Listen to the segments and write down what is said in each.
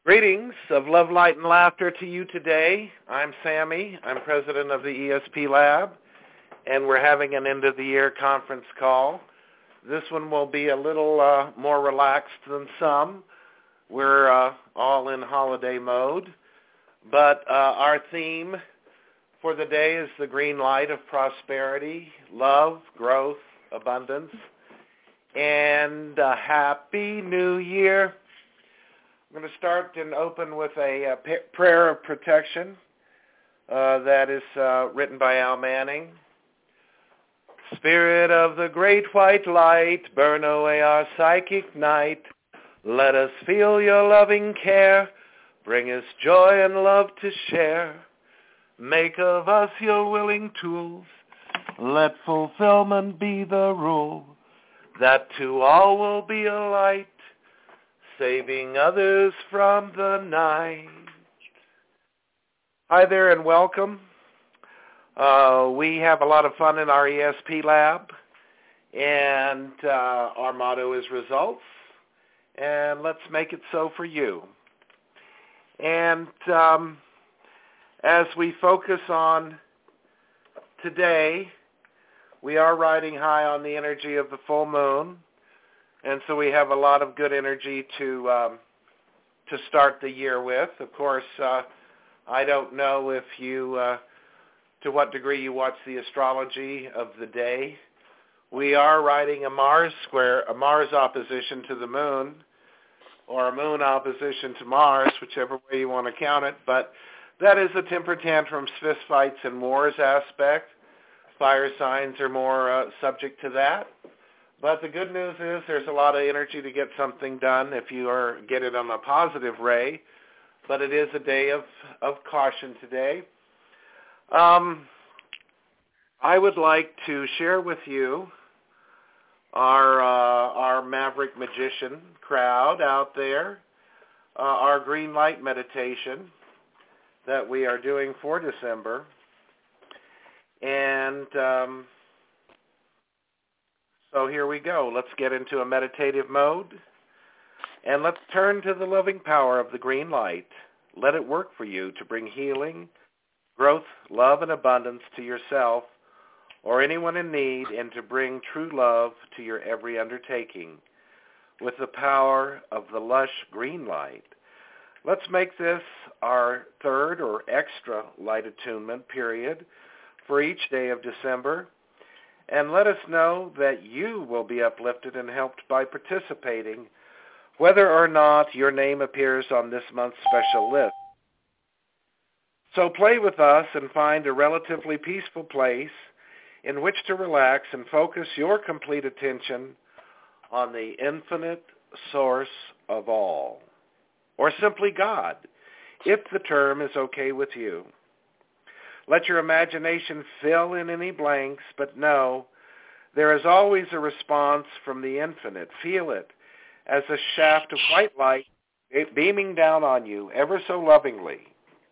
Greetings of love, light, and laughter to you today. I'm Sammy. I'm president of the ESP Lab, and we're having an end-of-the-year conference call. This one will be a little more relaxed than some. We're all in holiday mode, but our theme for the day is the green light of prosperity, love, growth, abundance, and a happy new year. I'm going to start and open with a prayer of protection that is written by Al Manning. Spirit of the great white light, burn away our psychic night. Let us feel your loving care. Bring us joy and love to share. Make of us your willing tools. Let fulfillment be the rule. That to all will be a light, saving others from the night. Hi there and welcome. We have a lot of fun in our ESP lab, and our motto is results, and let's make it so for you. And as we focus on today, we are riding high on the energy of the full moon. And so we have a lot of good energy to start the year with. Of course, I don't know if you, to what degree you watch the astrology of the day. We are riding a Mars opposition to the moon, or a moon opposition to Mars, whichever way you want to count it. But that is a temper tantrums, fist fights, and wars aspect. Fire signs are more subject to that. But the good news is there's a lot of energy to get something done if you get it on a positive ray. But it is a day of caution today. I would like to share with you our Maverick Magician crowd out there, our green light meditation that we are doing for December. And so here we go. Let's get into a meditative mode, and let's turn to the loving power of the green light. Let it work for you to bring healing, growth, love, and abundance to yourself or anyone in need, and to bring true love to your every undertaking. With the power of the lush green light, let's make this our third or extra light attunement period for each day of December. And let us know that you will be uplifted and helped by participating, whether or not your name appears on this month's special list. So play with us and find a relatively peaceful place in which to relax and focus your complete attention on the infinite source of all, or simply God, if the term is okay with you. Let your imagination fill in any blanks, but know there is always a response from the infinite. Feel it as a shaft of white light beaming down on you ever so lovingly.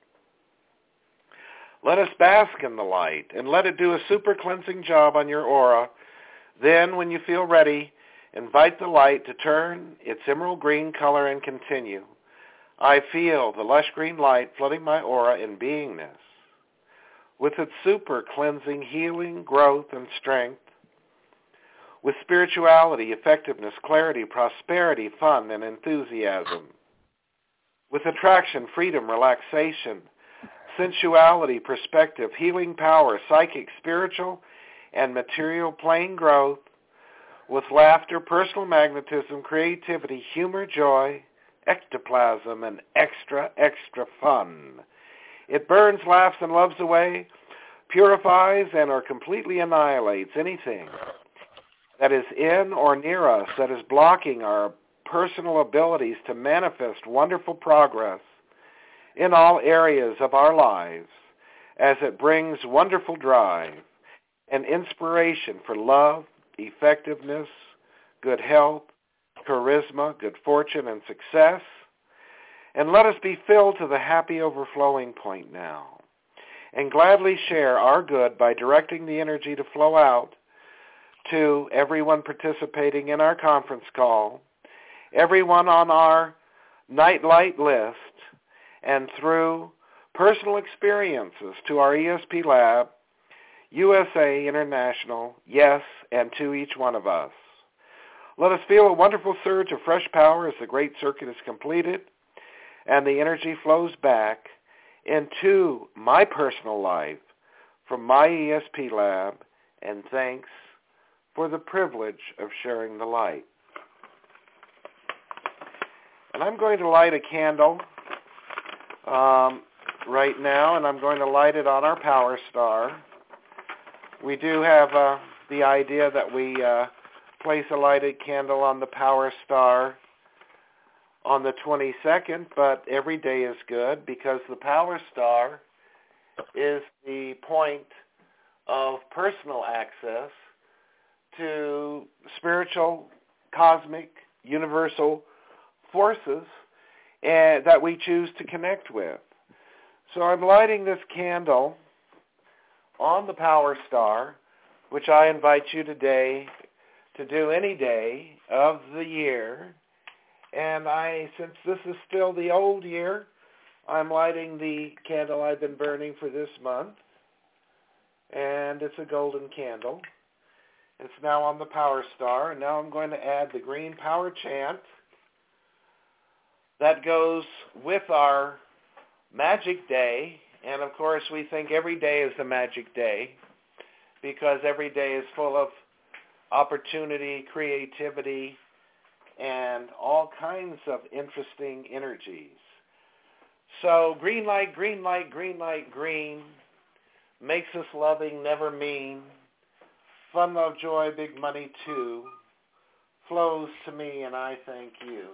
Let us bask in the light and let it do a super cleansing job on your aura. Then, when you feel ready, invite the light to turn its emerald green color and continue. I feel the lush green light flooding my aura in beingness. With its super cleansing, healing, growth, and strength, with spirituality, effectiveness, clarity, prosperity, fun, and enthusiasm, with attraction, freedom, relaxation, sensuality, perspective, healing power, psychic, spiritual, and material plane growth, with laughter, personal magnetism, creativity, humor, joy, ectoplasm, and extra, extra fun. It burns, laughs, and loves away, purifies, and or completely annihilates anything that is in or near us that is blocking our personal abilities to manifest wonderful progress in all areas of our lives, as it brings wonderful drive and inspiration for love, effectiveness, good health, charisma, good fortune, and success. And let us be filled to the happy overflowing point now, and gladly share our good by directing the energy to flow out to everyone participating in our conference call, everyone on our Nightlight list, and through personal experiences to our ESP Lab, USA, International, yes, and to each one of us. Let us feel a wonderful surge of fresh power as the great circuit is completed and the energy flows back into my personal life from my ESP Lab, and thanks for the privilege of sharing the light. And I'm going to light a candle right now, and I'm going to light it on our Power Star. We do have the idea that we place a lighted candle on the Power Star on the 22nd, but every day is good because the Power Star is the point of personal access to spiritual, cosmic, universal forces that we choose to connect with. So I'm lighting this candle on the Power Star, which I invite you today to do any day of the year. And since this is still the old year, I'm lighting the candle I've been burning for this month. And it's a golden candle. It's now on the Power Star. And now I'm going to add the green power chant that goes with our magic day. And of course, we think every day is a magic day because every day is full of opportunity, creativity, and all kinds of interesting energies. So green light, green light, green light, green makes us loving, never mean. Fun, love, joy, big money too flows to me, and I thank you.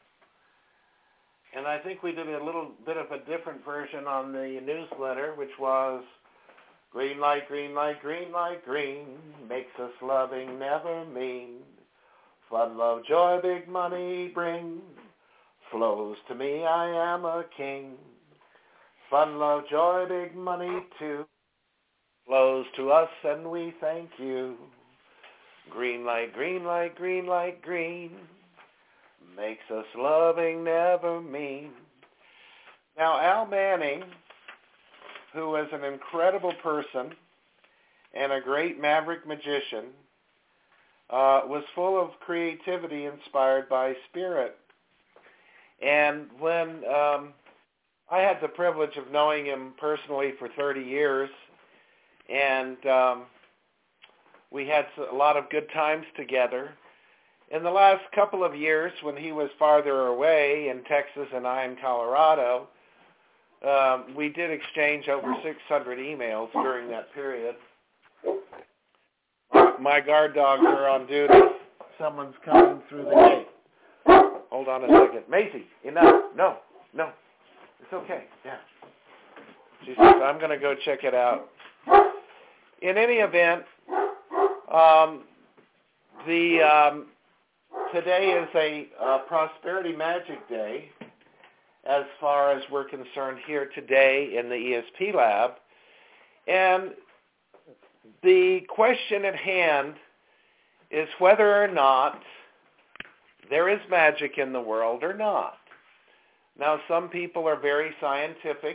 And I think we did a little bit of a different version on the newsletter, which was green light, green light, green light, green makes us loving, never mean. Fun, love, joy, big money bring flows to me, I am a king. Fun, love, joy, big money too flows to us, and we thank you. Green light, green light, green light, green makes us loving, never mean. Now, Al Manning, who was an incredible person and a great maverick magician, was full of creativity inspired by spirit. And when I had the privilege of knowing him personally for 30 years, and we had a lot of good times together. In the last couple of years, when he was farther away in Texas and I in Colorado, we did exchange over 600 emails during that period. My guard dogs are on duty. Someone's coming through the gate. Hold on a second. Macy, enough. No. It's okay. Yeah. She says, I'm going to go check it out. In any event, today is a Prosperity Magic Day as far as we're concerned here today in the ESP Lab. And the question at hand is whether or not there is magic in the world or not. Now, some people are very scientific.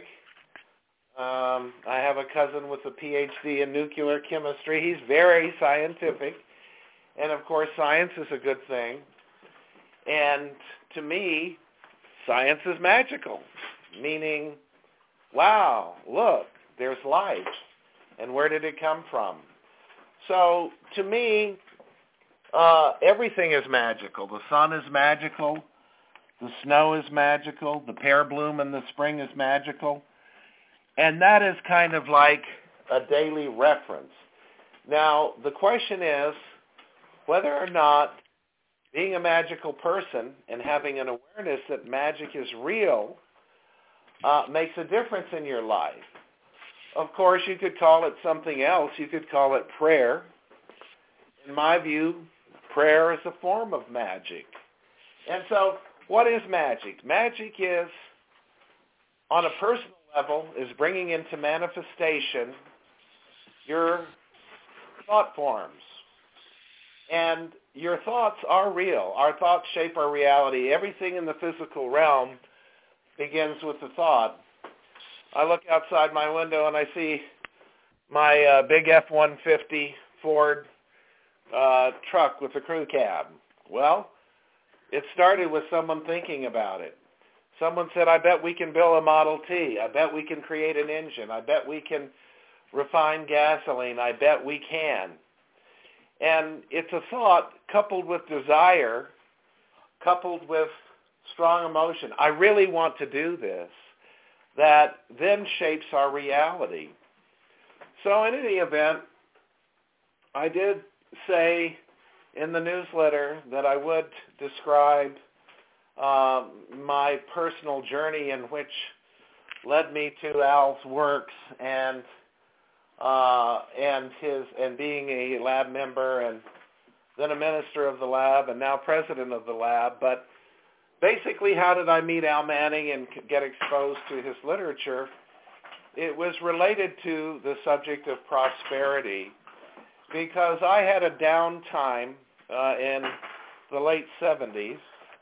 I have a cousin with a PhD in nuclear chemistry. He's very scientific. And, of course, science is a good thing. And to me, science is magical, meaning, wow, look, there's life. And where did it come from? So, to me, everything is magical. The sun is magical. The snow is magical. The pear bloom in the spring is magical. And that is kind of like a daily reference. Now, the question is whether or not being a magical person and having an awareness that magic is real makes a difference in your life. Of course, you could call it something else. You could call it prayer. In my view, prayer is a form of magic. And so, what is magic? Magic is, on a personal level, is bringing into manifestation your thought forms. And your thoughts are real. Our thoughts shape our reality. Everything in the physical realm begins with the thought. I look outside my window and I see my big F-150 Ford truck with a crew cab. Well, it started with someone thinking about it. Someone said, I bet we can build a Model T. I bet we can create an engine. I bet we can refine gasoline. I bet we can. And it's a thought coupled with desire, coupled with strong emotion. I really want to do this. That then shapes our reality. So in any event, I did say in the newsletter that I would describe my personal journey in which led me to Al's works and being a lab member and then a minister of the lab and now president of the lab. But basically, how did I meet Al Manning and get exposed to his literature? It was related to the subject of prosperity because I had a downtime in the late 70s.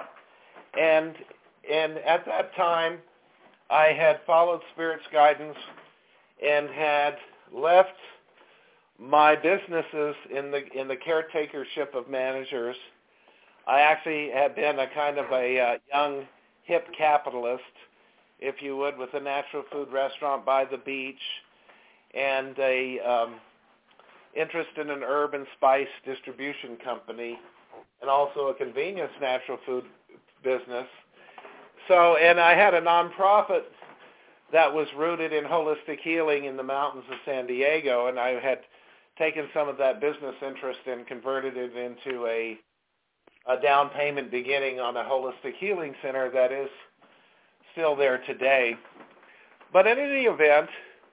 And at that time, I had followed Spirit's guidance and had left my businesses in the caretakership of managers. I actually had been a kind of a young, hip capitalist, if you would, with a natural food restaurant by the beach and a interest in an herb and spice distribution company and also a convenience natural food business. So, and I had a nonprofit that was rooted in holistic healing in the mountains of San Diego, and I had taken some of that business interest and converted it into a down payment beginning on a holistic healing center that is still there today. But in any event,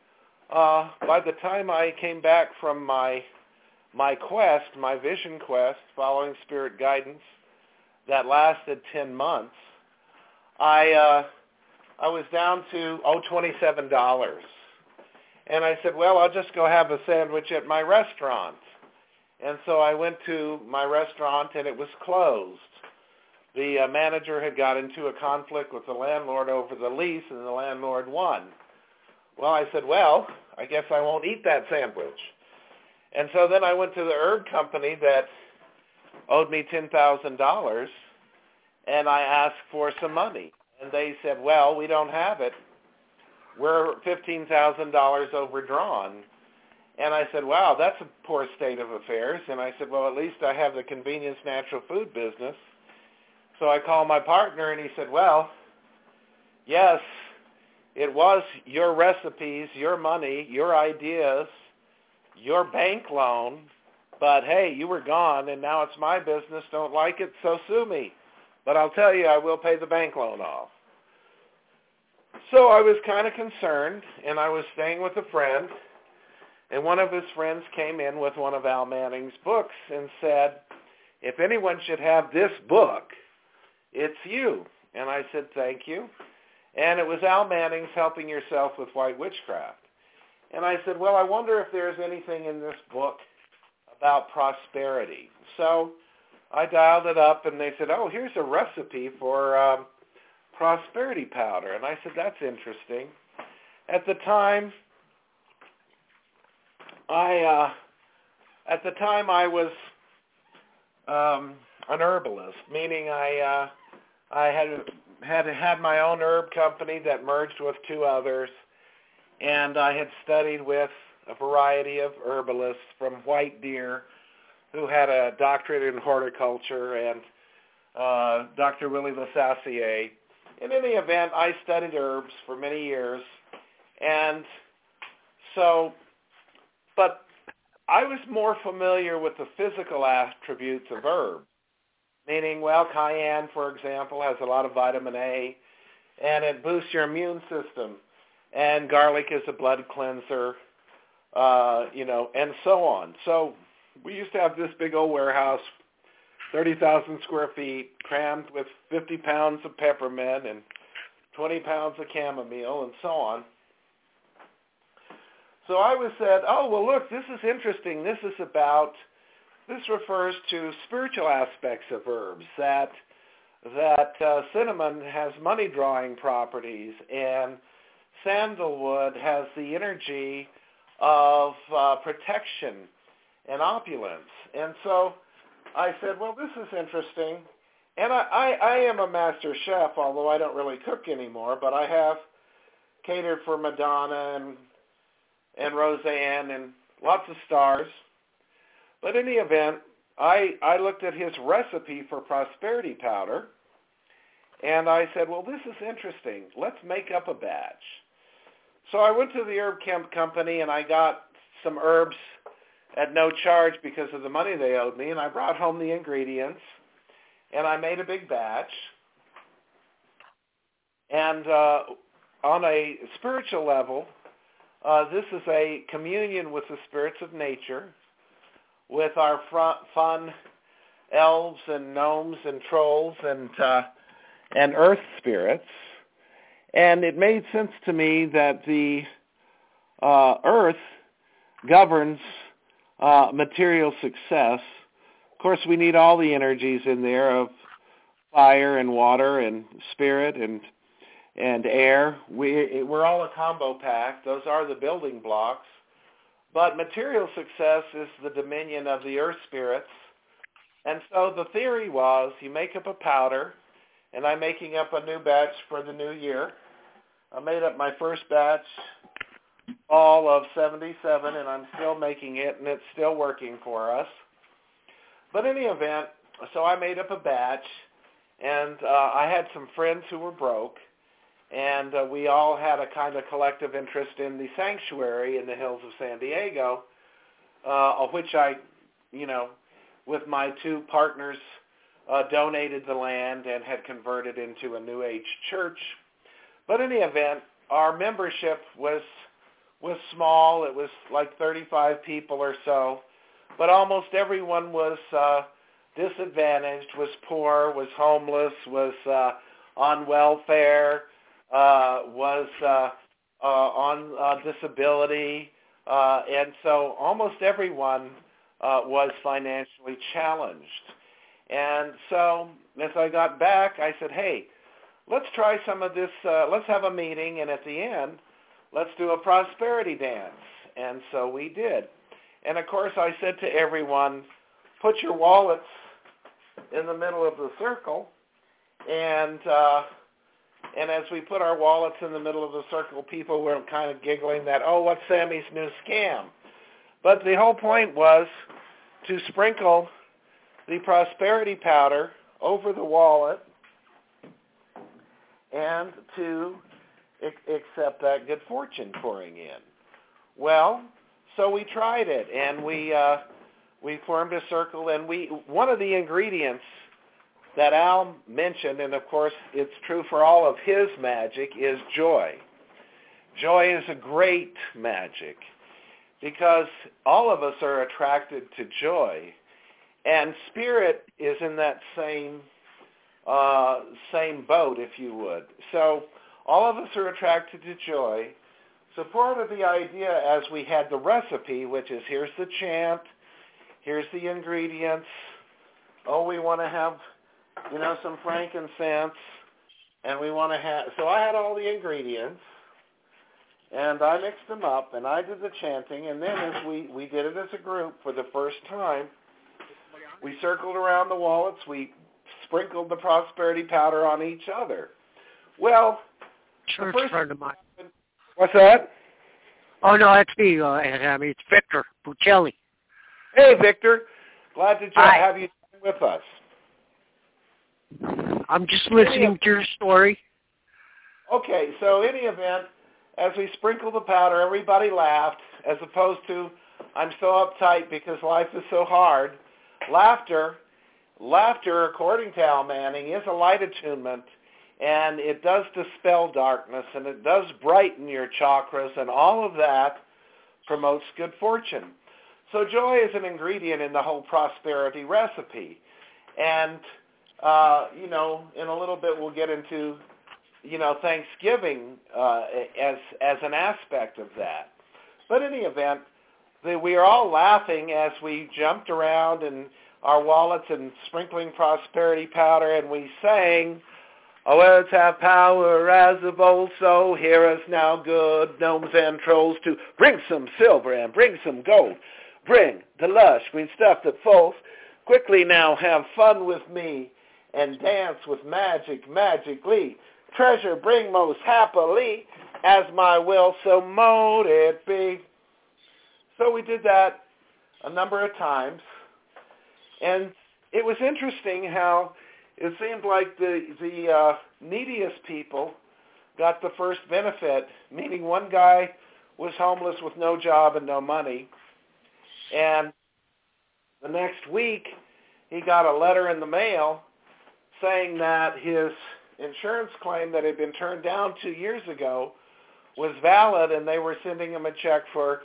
by the time I came back from my quest, my vision quest, following Spirit guidance, that lasted 10 months, I was down to $27. And I said, well, I'll just go have a sandwich at my restaurant. And so I went to my restaurant and it was closed. The manager had got into a conflict with the landlord over the lease and the landlord won. Well, I said, well, I guess I won't eat that sandwich. And so then I went to the herb company that owed me $10,000 and I asked for some money. And they said, well, we don't have it. We're $15,000 overdrawn. And I said, wow, that's a poor state of affairs. And I said, well, at least I have the convenience natural food business. So I called my partner and he said, well, yes, it was your recipes, your money, your ideas, your bank loan, but hey, you were gone and now it's my business. Don't like it, so sue me. But I'll tell you, I will pay the bank loan off. So I was kind of concerned, and I was staying with a friend, and one of his friends came in with one of Al Manning's books and said, if anyone should have this book, it's you. And I said, thank you. And it was Al Manning's Helping Yourself with White Witchcraft. And I said, well, I wonder if there's anything in this book about prosperity. So I dialed it up, and they said, oh, here's a recipe for prosperity powder. And I said, that's interesting. At the time, I was an herbalist, meaning I had my own herb company that merged with two others, and I had studied with a variety of herbalists from White Deer, who had a doctorate in horticulture, and Dr. Willie Lasassier. In any event, I studied herbs for many years, and so, but I was more familiar with the physical attributes of herbs, meaning, well, cayenne, for example, has a lot of vitamin A, and it boosts your immune system, and garlic is a blood cleanser, and so on. So we used to have this big old warehouse, 30,000 square feet, crammed with 50 pounds of peppermint and 20 pounds of chamomile and so on. So I was said, oh, well, look, this is interesting. This refers to spiritual aspects of herbs, that that cinnamon has money-drawing properties, and sandalwood has the energy of protection and opulence. And so I said, well, this is interesting. And I am a master chef, although I don't really cook anymore, but I have catered for Madonna and Roseanne and lots of stars. But in the event, I looked at his recipe for prosperity powder, and I said, well, this is interesting. Let's make up a batch. So I went to the Herb Kemp Company, and I got some herbs at no charge because of the money they owed me, and I brought home the ingredients, and I made a big batch. And on a spiritual level, this is a communion with the spirits of nature, with our fun elves and gnomes and trolls and earth spirits. And it made sense to me that the earth governs material success. Of course, we need all the energies in there of fire and water and spirit and air. We're all a combo pack. Those are the building blocks. But material success is the dominion of the earth spirits. And so the theory was you make up a powder, and I'm making up a new batch for the new year. I made up my first batch fall of 77, and I'm still making it, and it's still working for us. But in the event, so I made up a batch, and I had some friends who were broke, and we all had a kind of collective interest in the sanctuary in the hills of San Diego, of which I, with my two partners, donated the land and had converted into a New Age church. But in the event, our membership was small. It was like 35 people or so, but almost everyone was disadvantaged, was poor, was homeless, was on welfare, was on disability, and so almost everyone was financially challenged. And so as I got back, I said, hey, let's try some of this, let's have a meeting, and at the end, let's do a prosperity dance. And so we did. And of course, I said to everyone, put your wallets in the middle of the circle, and as we put our wallets in the middle of the circle, people were kind of giggling that, oh, what's Sammy's new scam? But the whole point was to sprinkle the prosperity powder over the wallet and to accept that good fortune pouring in. Well, so we tried it, and we formed a circle, and one of the ingredients that Al mentioned, and of course it's true for all of his magic, is joy. Joy is a great magic because all of us are attracted to joy, and spirit is in that same boat, if you would. So all of us are attracted to joy. So part of the idea, as we had the recipe, which is here's the chant, here's the ingredients, we want to have some frankincense, and we want to have, so I had all the ingredients, and I mixed them up, and I did the chanting, and then as we did it as a group for the first time, we circled around the wallets, we sprinkled the prosperity powder on each other. Well, church friend of mine. What's that? Oh, no, that's me. It's Victor Buccelli. Hey, Victor. Glad to have you with us. I'm just listening to your story. Okay, so in the event, as we sprinkled the powder, everybody laughed, as opposed to, I'm so uptight because life is so hard. Laughter, according to Al Manning, is a light attunement, and it does dispel darkness, and it does brighten your chakras, and all of that promotes good fortune. So joy is an ingredient in the whole prosperity recipe. And, in a little bit we'll get into, Thanksgiving as an aspect of that. But in the event, we are all laughing as we jumped around, and our wallets and sprinkling prosperity powder, and we sang, "Our words have power as of old, so hear us now, good gnomes and trolls, to bring some silver and bring some gold. Bring the lush green stuff that falls. Quickly now have fun with me and dance with magically. Treasure bring most happily, as my will so mote it be." So we did that a number of times, and it was interesting how it seemed like the neediest people got the first benefit, meaning one guy was homeless with no job and no money, and the next week he got a letter in the mail saying that his insurance claim that had been turned down 2 years ago was valid, and they were sending him a check for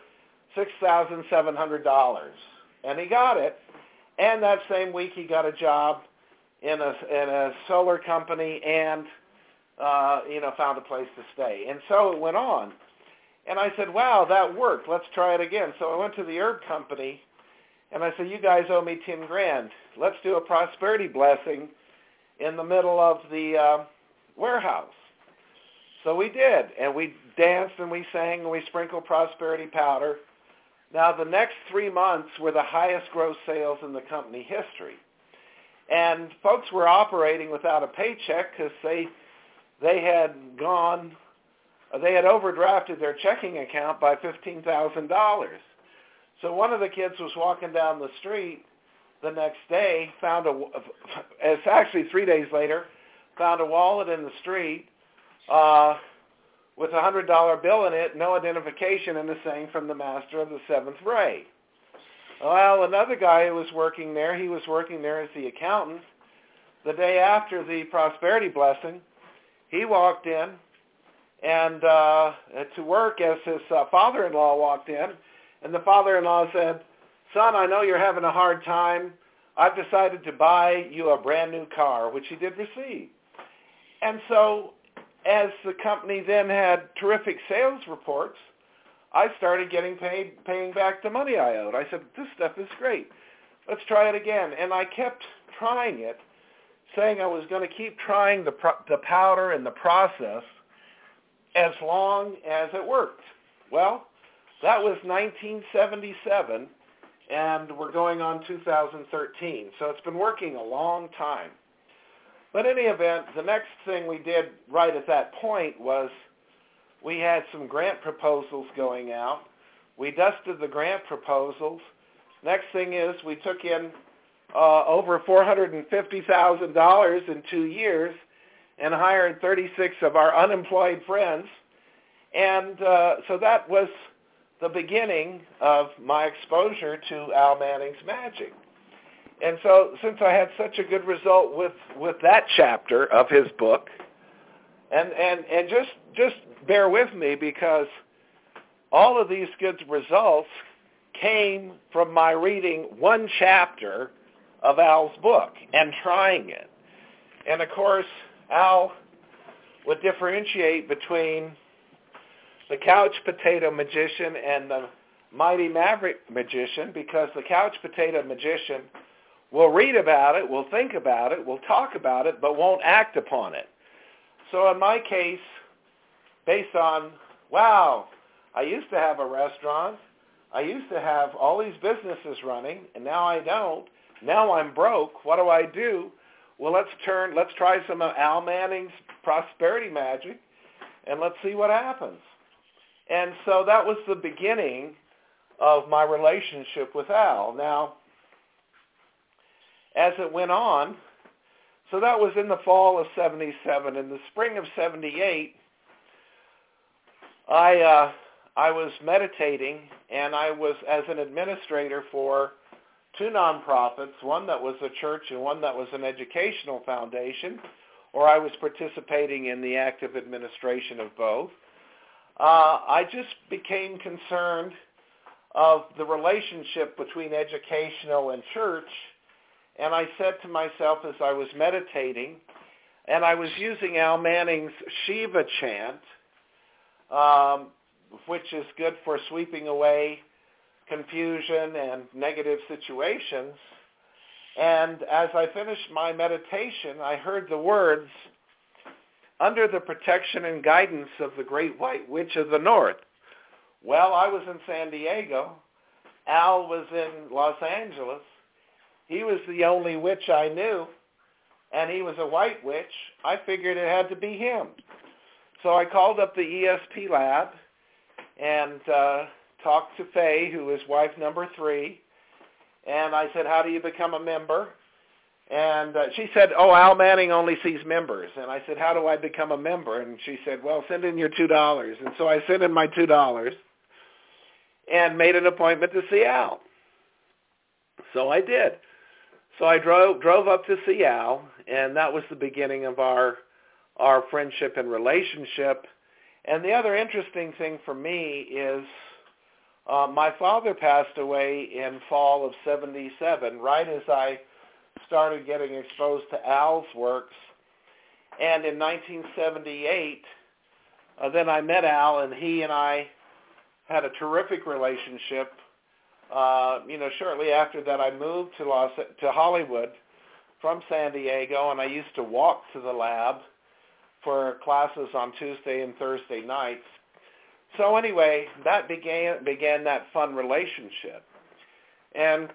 $6,700. And he got it, and that same week he got a job in a solar company and found a place to stay. And so it went on. And I said, wow, that worked. Let's try it again. So I went to the herb company, and I said, you guys owe me $10,000. Let's do a prosperity blessing in the middle of the warehouse. So we did, and we danced and we sang and we sprinkled prosperity powder. Now the next 3 months were the highest gross sales in the company history. And folks were operating without a paycheck because they had overdrafted their checking account by $15,000. So one of the kids was walking down the street the next day, it's actually 3 days later, found a wallet in the street with a $100 bill in it, no identification, and a saying from the master of the seventh ray. Well, another guy who was working there, he was working there as the accountant. The day after the prosperity blessing, he walked in and to work as his father-in-law walked in, and the father-in-law said, "Son, I know you're having a hard time. I've decided to buy you a brand new car," which he did receive. And so as the company then had terrific sales reports, I started paying back the money I owed. I said, this stuff is great. Let's try it again. And I kept trying it, saying I was going to keep trying the powder and the process as long as it worked. Well, that was 1977, and we're going on 2013. So it's been working a long time. But in any event, the next thing we did right at that point was we had some grant proposals going out. We dusted the grant proposals. Next thing is we took in over $450,000 in 2 years and hired 36 of our unemployed friends. And so that was the beginning of my exposure to Al Manning's magic. And so since I had such a good result with that chapter of his book, and just bear with me, because all of these good results came from my reading one chapter of Al's book and trying it. And of course, Al would differentiate between the couch potato magician and the mighty maverick magician, because the couch potato magician will read about it, will think about it, will talk about it, but won't act upon it. So in my case, based on, wow, I used to have a restaurant, I used to have all these businesses running, and now I don't. Now I'm broke. What do? Well, let's try some of Al Manning's prosperity magic, and let's see what happens. And so that was the beginning of my relationship with Al. Now, as it went on, so that was in the fall of 77. In the spring of 78, I was meditating, and I was as an administrator for 2 nonprofits, one that was a church and one that was an educational foundation, or I was participating in the active administration of both. I just became concerned of the relationship between educational and church, and I said to myself as I was meditating, and I was using Al Manning's Shiva chant, which is good for sweeping away confusion and negative situations. And as I finished my meditation, I heard the words, "Under the protection and guidance of the Great White Witch of the North." Well, I was in San Diego. Al was in Los Angeles. He was the only witch I knew, and he was a white witch. I figured it had to be him. So I called up the ESP lab and talked to Faye, who is wife number 3, and I said, "How do you become a member?" And she said, "Oh, Al Manning only sees members." And I said, "How do I become a member?" And she said, "Well, send in your $2. And so I sent in my $2 and made an appointment to see Al. So I did. So I drove up to see Al, and that was the beginning of our friendship and relationship. And the other interesting thing for me is my father passed away in fall of 77, right as I started getting exposed to Al's works. And in 1978, then I met Al, and he and I had a terrific relationship. Shortly after that, I moved to Hollywood from San Diego, and I used to walk to the lab for classes on Tuesday and Thursday nights. So anyway, that began that fun relationship. And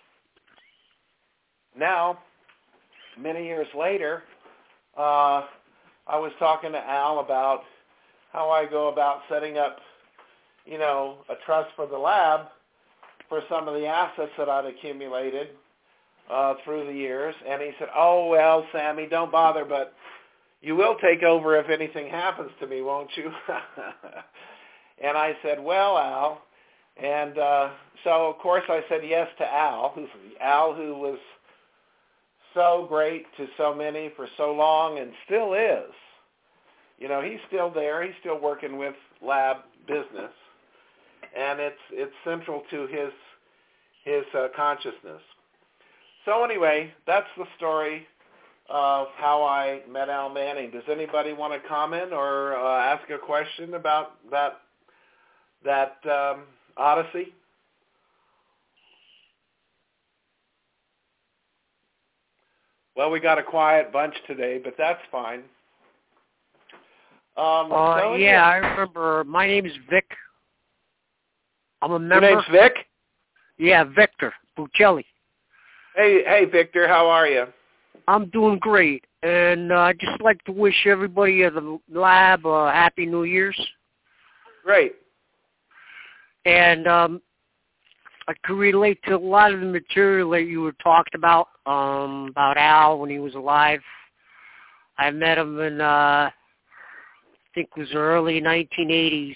now, many years later, I was talking to Al about how I go about setting up, a trust for the lab for some of the assets that I'd accumulated through the years. And he said, "Oh, well, Sammy, don't bother, but you will take over if anything happens to me, won't you?" And I said, "Well, Al." And so, of course, I said yes to Al, who was so great to so many for so long and still is. He's still there. He's still working with lab business. And it's central to his consciousness. So anyway, that's the story of how I met Al Manning. Does anybody want to comment or ask a question about that odyssey? Well, we got a quiet bunch today, but that's fine. Yeah, I remember. My name is Vic. I'm a member. Your name's Vic? Yeah, Victor Buccelli. Hey, Victor, how are you? I'm doing great, and I'd just like to wish everybody at the lab Happy New Year's. Great. And I could relate to a lot of the material that you were talking about Al when he was alive. I met him in, I think it was early 1980s.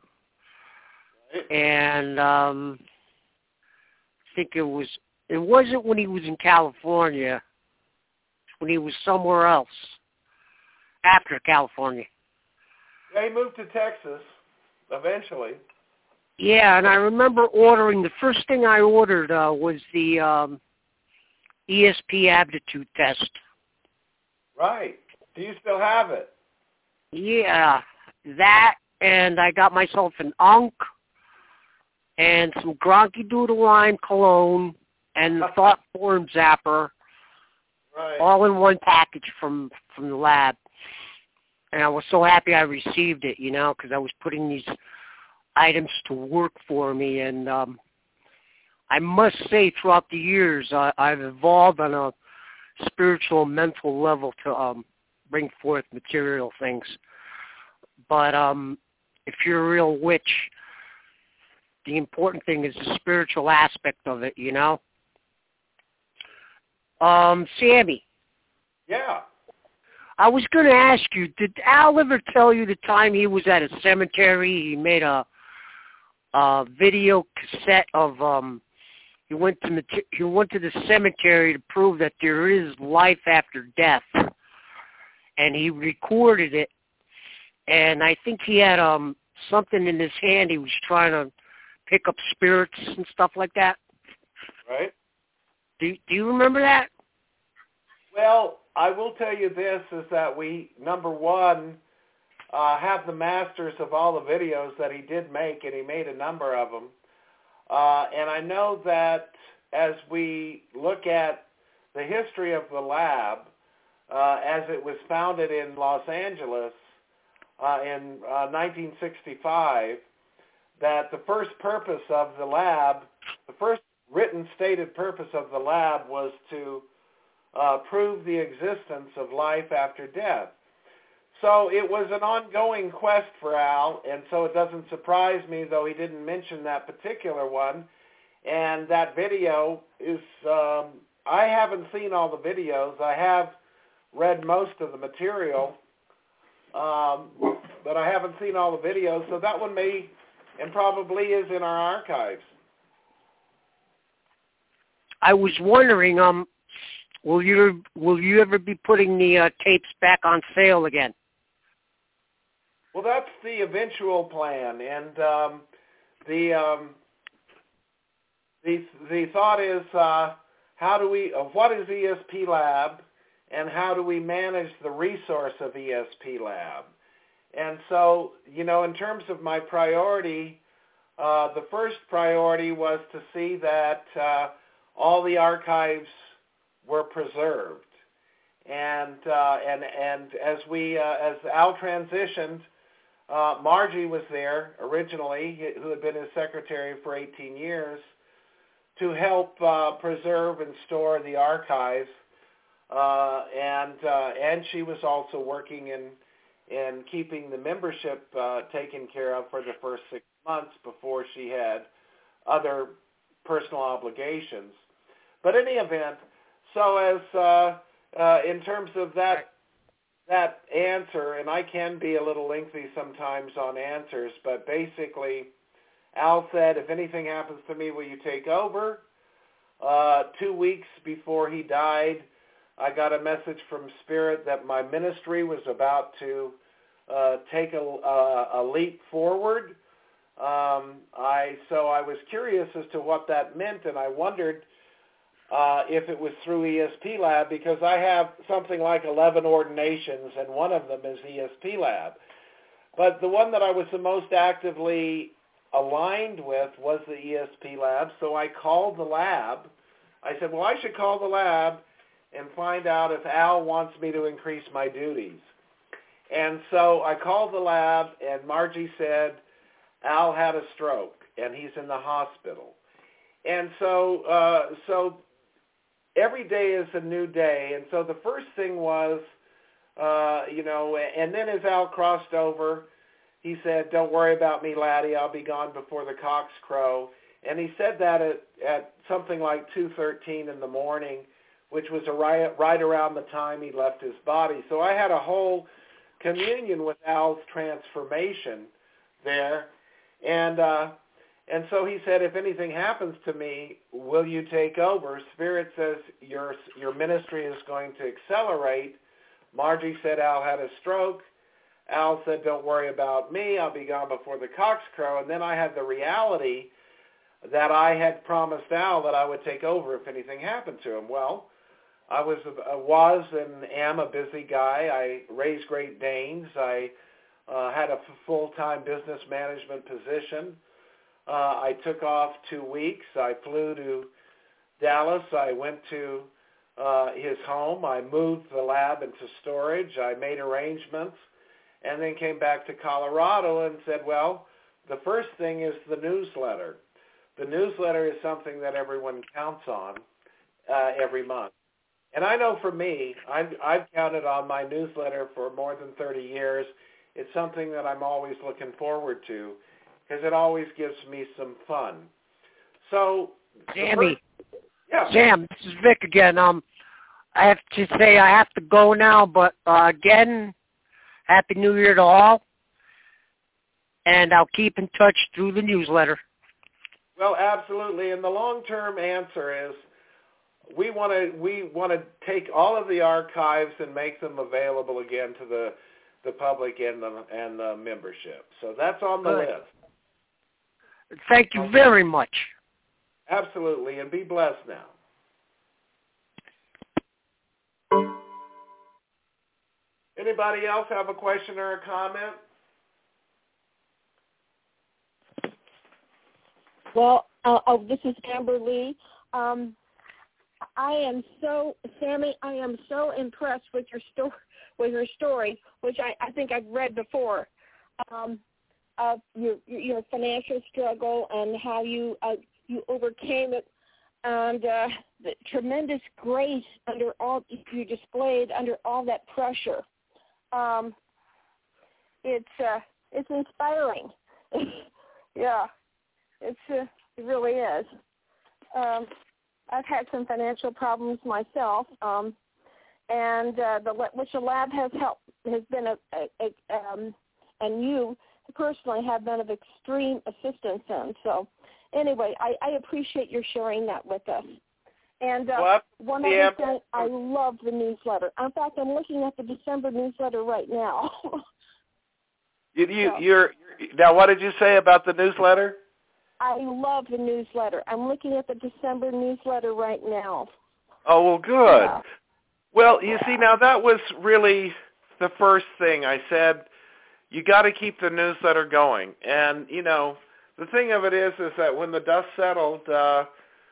And I think it wasn't when he was in California, when he was somewhere else after California. Yeah, he moved to Texas eventually. Yeah, and I remember ordering, the first thing I ordered was the ESP aptitude test. Right. Do you still have it? Yeah, that, and I got myself an Unk and some Gronky Doodle Line cologne and the Thought Form Zapper, right, all in one package from the lab. And I was so happy I received it, because I was putting these items to work for me. And I must say, throughout the years, I've evolved on a spiritual, mental level to bring forth material things. But if you're a real witch, the important thing is the spiritual aspect of it, Sammy. Yeah. I was going to ask you, did Al ever tell you the time he was at a cemetery, he made a video cassette of, he went to the cemetery to prove that there is life after death, and he recorded it, and I think he had something in his hand, he was trying to pick up spirits and stuff like that. Right. Do you remember that? Well, I will tell you this, is that we, number one, have the masters of all the videos that he did make, and he made a number of them. And I know that as we look at the history of the lab as it was founded in Los Angeles in 1965, that the first purpose of the lab, the first written stated purpose of the lab was to prove the existence of life after death. So it was an ongoing quest for Al, and so it doesn't surprise me, though he didn't mention that particular one. And that video is, I haven't seen all the videos. I have read most of the material, but I haven't seen all the videos. So that one may, and probably is in our archives. I was wondering, will you ever be putting the tapes back on sale again? Well, that's the eventual plan, and the thought is what is ESP Lab, and how do we manage the resource of ESP Lab? And so, in terms of my priority, the first priority was to see that all the archives were preserved, and as Al transitioned, Margie was there originally, who had been his secretary for 18 years, to help preserve and store the archives, and she was also working in keeping the membership taken care of for the first 6 months before she had other personal obligations. But in any event, so as in terms of that answer, and I can be a little lengthy sometimes on answers, but basically Al said, if anything happens to me, will you take over? 2 weeks before he died, I got a message from Spirit that my ministry was about to take a leap forward. So I was curious as to what that meant, and I wondered if it was through ESP Lab, because I have something like 11 ordinations, and one of them is ESP Lab. But the one that I was the most actively aligned with was the ESP Lab, so I called the lab. I said, well, I should call the lab and find out if Al wants me to increase my duties. And so I called the lab, and Margie said Al had a stroke, and he's in the hospital. And so every day is a new day. And so the first thing was, and then as Al crossed over, he said, don't worry about me, laddie. I'll be gone before the cocks crow. And he said that at something like 2:13 in the morning, which was right around the time he left his body. So I had a whole communion with Al's transformation there. And so he said, if anything happens to me, will you take over? Spirit says your ministry is going to accelerate. Margie said Al had a stroke. Al said, don't worry about me. I'll be gone before the cocks crow. And then I had the reality that I had promised Al that I would take over if anything happened to him. Well, I was and am a busy guy. I raised Great Danes. I had a full-time business management position. I took off 2 weeks. I flew to Dallas. I went to his home. I moved the lab into storage. I made arrangements, and then came back to Colorado and said, well, the first thing is the newsletter. The newsletter is something that everyone counts on every month. And I know for me, I've counted on my newsletter for more than 30 years. It's something that I'm always looking forward to, because it always gives me some fun. So, Sammy, yeah. Sam, this is Vic again. I have to say I have to go now, but again, Happy New Year to all, and I'll keep in touch through the newsletter. Well, absolutely, and the long-term answer is we want to take all of the archives and make them available again to the public and the membership. So that's on the list. Thank you very much. Absolutely, and be blessed now. Anybody else have a question or a comment? Well, this is Amber Lee. I am so, Sammy, I am so impressed with your story, which I think I've read before, of your financial struggle and how you overcame it, and the tremendous grace under all you displayed under all that pressure. It's inspiring. Yeah, it really is. I've had some financial problems myself, and which the lab has been and you personally have been of extreme assistance in. So, anyway, I appreciate your sharing that with us. And one other thing, I love the newsletter. In fact, I'm looking at the December newsletter right now. Now, what did you say about the newsletter? I love the newsletter. I'm looking at the December newsletter right now. Oh, well, good. Yeah. Well, you see, now that was really the first thing I said. You got to keep the newsletter going. And, the thing of it is that when the dust settled, there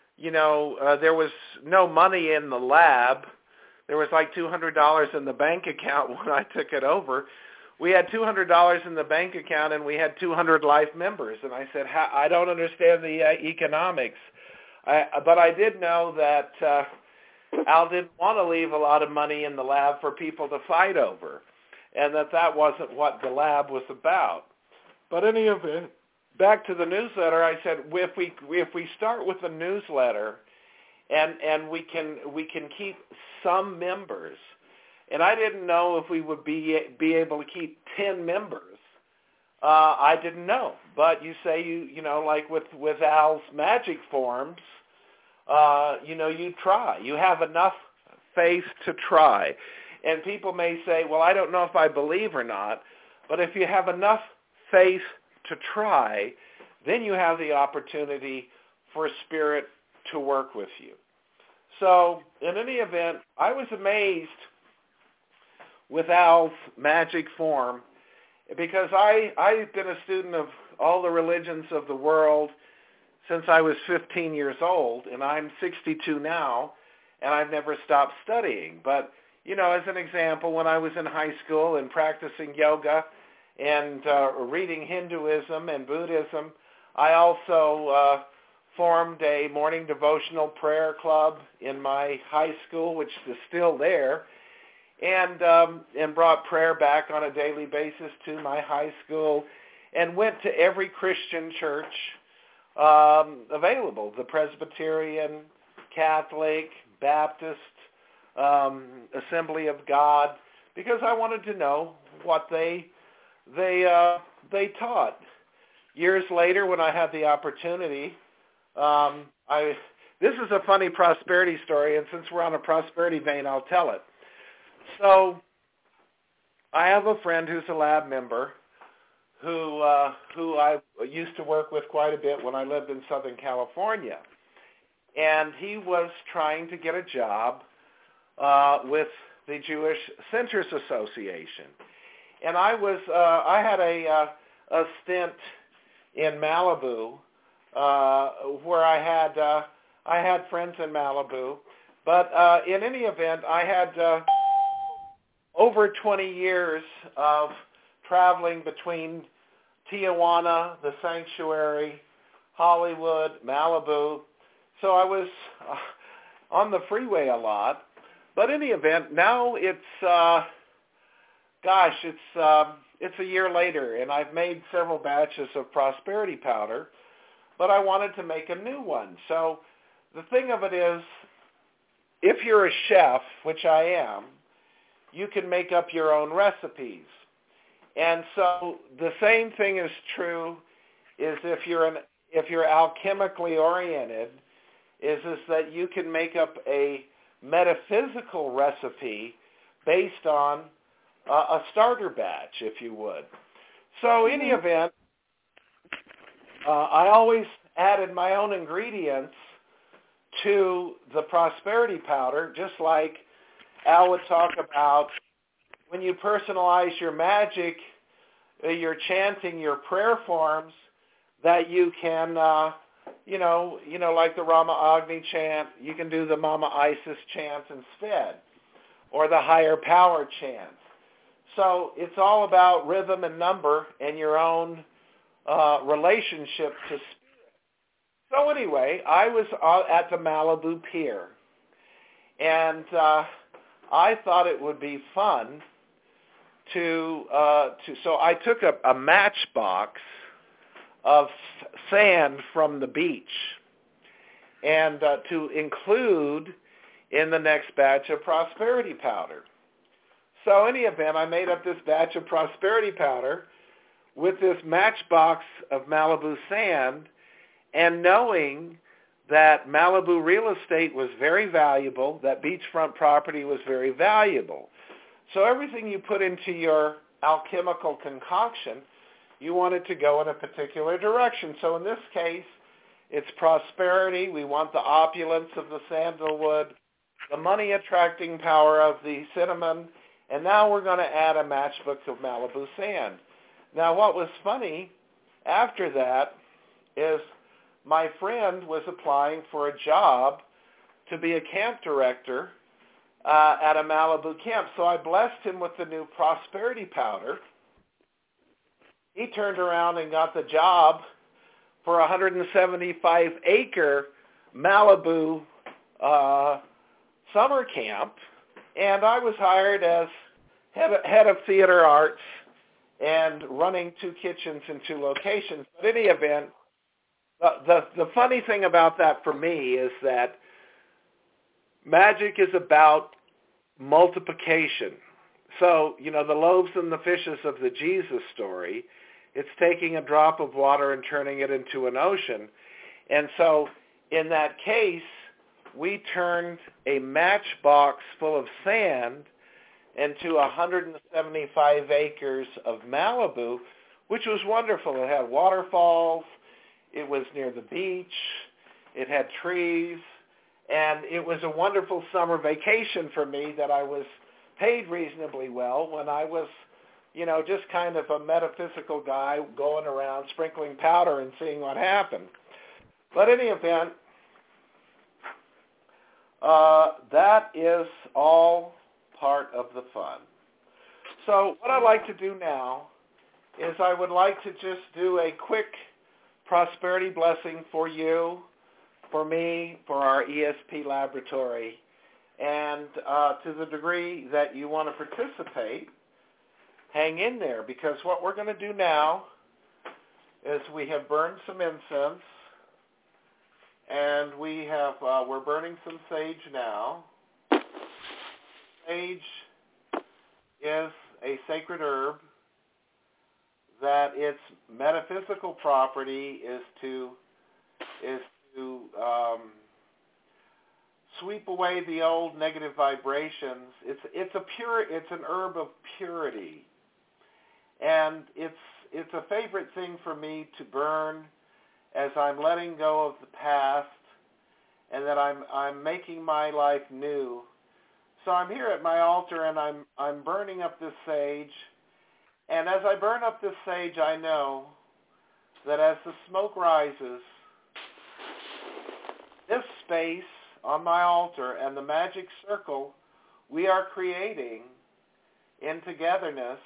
was no money in the lab. There was like $200 in the bank account when I took it over. We had $200 in the bank account, and we had 200 life members. And I said, I don't understand the economics. But I did know that Al didn't want to leave a lot of money in the lab for people to fight over, and that wasn't what the lab was about. But any of it, back to the newsletter, I said, if we start with the newsletter and we can keep some members, and I didn't know if we would be able to keep 10 members. I didn't know. But you say, like with Al's magic forms, you try. You have enough faith to try. And people may say, well, I don't know if I believe or not. But if you have enough faith to try, then you have the opportunity for Spirit to work with you. So in any event, I was amazed with Al's magic form, because I've been a student of all the religions of the world since I was 15 years old, and I'm 62 now, and I've never stopped studying. But, as an example, when I was in high school and practicing yoga and reading Hinduism and Buddhism, I also formed a morning devotional prayer club in my high school, which is still there, and brought prayer back on a daily basis to my high school, and went to every Christian church available, the Presbyterian, Catholic, Baptist, Assembly of God, because I wanted to know what they taught. Years later, when I had the opportunity, this is a funny prosperity story, and since we're on a prosperity vein, I'll tell it. So I have a friend who's a lab member who I used to work with quite a bit when I lived in Southern California. And he was trying to get a job with the Jewish Centers Association. And I had a stint in Malibu where I had friends in Malibu. But in any event, I had over 20 years of traveling between Tijuana, the Sanctuary, Hollywood, Malibu. So I was on the freeway a lot. But in any event, now it's a year later, and I've made several batches of prosperity powder, but I wanted to make a new one. So the thing of it is, if you're a chef, which I am, you can make up your own recipes. And so the same thing is true is if you're alchemically oriented, is that you can make up a metaphysical recipe based on a starter batch, if you would. So in any event, I always added my own ingredients to the prosperity powder, just like Al would talk about when you personalize your magic, you're chanting your prayer forms, that you can like the Rama Agni chant, you can do the Mama Isis chants instead, or the higher power chants. So it's all about rhythm and number and your own relationship to spirit. So anyway, I was at the Malibu Pier, and I thought it would be fun so I took a matchbox of sand from the beach and to include in the next batch of prosperity powder. So in any event, I made up this batch of prosperity powder with this matchbox of Malibu sand, and knowing that Malibu real estate was very valuable, that beachfront property was very valuable. So everything you put into your alchemical concoction, you want it to go in a particular direction. So in this case, it's prosperity. We want the opulence of the sandalwood, the money-attracting power of the cinnamon, and now we're going to add a matchbook of Malibu sand. Now what was funny after that is my friend was applying for a job to be a camp director at a Malibu camp. So I blessed him with the new prosperity powder. He turned around and got the job for a 175-acre Malibu summer camp, and I was hired as head of theater arts and running 2 kitchens in 2 locations. But in any event, the funny thing about that for me is that magic is about multiplication. So, the loaves and the fishes of the Jesus story, it's taking a drop of water and turning it into an ocean. And so in that case, we turned a matchbox full of sand into 175 acres of Malibu, which was wonderful. It had waterfalls. It was near the beach. It had trees. And it was a wonderful summer vacation for me that I was paid reasonably well when I was, just kind of a metaphysical guy going around sprinkling powder and seeing what happened. But in any event, that is all part of the fun. So what I'd like to do now is I would like to just do a quick prosperity blessing for you, for me, for our ESP laboratory. And to the degree that you want to participate, hang in there, because what we're going to do now is we have burned some incense, and we're burning some sage now. Sage is a sacred herb that its metaphysical property is to sweep away the old negative vibrations. It's an herb of purity, and it's a favorite thing for me to burn as I'm letting go of the past, and that I'm making my life new. So I'm here at my altar, and I'm burning up this sage. And as I burn up this sage, I know that as the smoke rises, this space on my altar and the magic circle we are creating in togetherness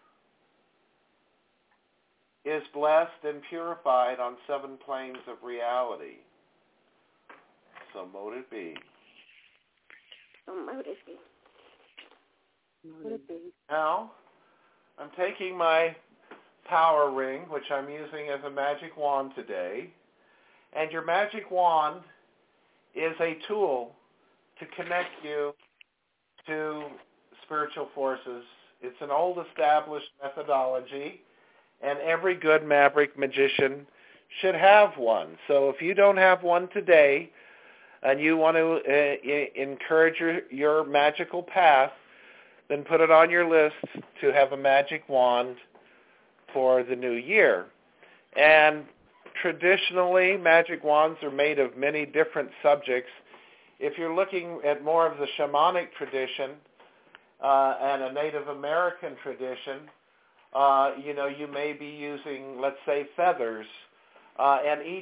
is blessed and purified on 7 planes of reality. So mote it be. So mote it be. Mote it be. Now, I'm taking my power ring, which I'm using as a magic wand today, and your magic wand is a tool to connect you to spiritual forces. It's an old established methodology, and every good maverick magician should have one. So if you don't have one today and you want to encourage your magical path, then put it on your list to have a magic wand for the new year. And traditionally, magic wands are made of many different subjects. If you're looking at more of the shamanic tradition and a Native American tradition, you may be using, let's say, feathers. And each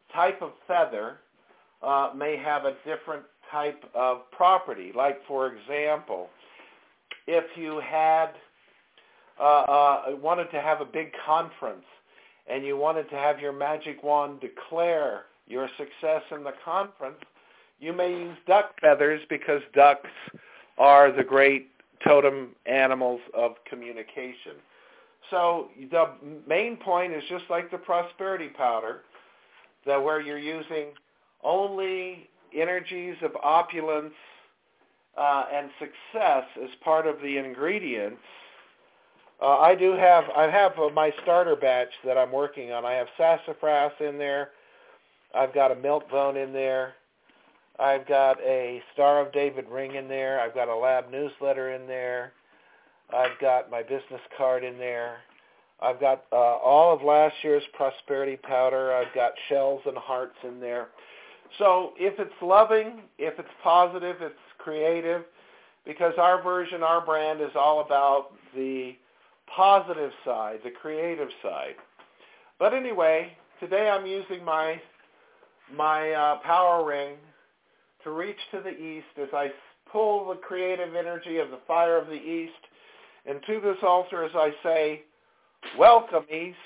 type of feather may have a different type of property. Like, for example, if you had wanted to have a big conference and you wanted to have your magic wand declare your success in the conference, you may use duck feathers because ducks are the great totem animals of communication. So the main point is just like the prosperity powder, that where you're using only energies of opulence and success as part of the ingredients. I have my starter batch that I'm working on. I have sassafras in there. I've got a milk bone in there. I've got a Star of David ring in there. I've got a lab newsletter in there. I've got my business card in there. I've got all of last year's prosperity powder. I've got shells and hearts in there. So if it's loving, if it's positive, it's creative, because our version, our brand is all about the positive side, the creative side. But anyway, today I'm using my power ring to reach to the east as I pull the creative energy of the fire of the east into this altar as I say, welcome, East.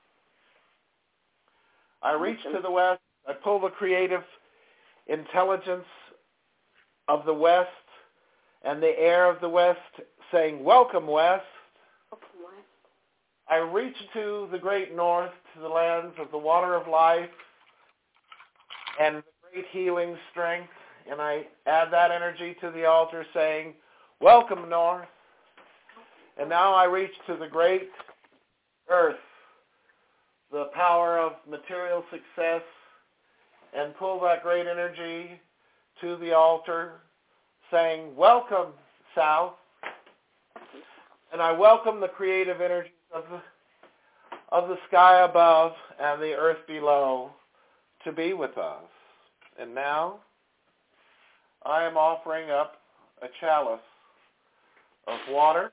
I reach to the west. I pull the creative intelligence of the west and the air of the west, saying, welcome, West. Welcome, West. I reach to the great north, to the lands of the water of life and the great healing strength, and I add that energy to the altar, saying, welcome, North. And now I reach to the great earth, the power of material success, and pull that great energy to the altar, saying, welcome, South. And I welcome the creative energies of the sky above and the earth below to be with us. And now I am offering up a chalice of water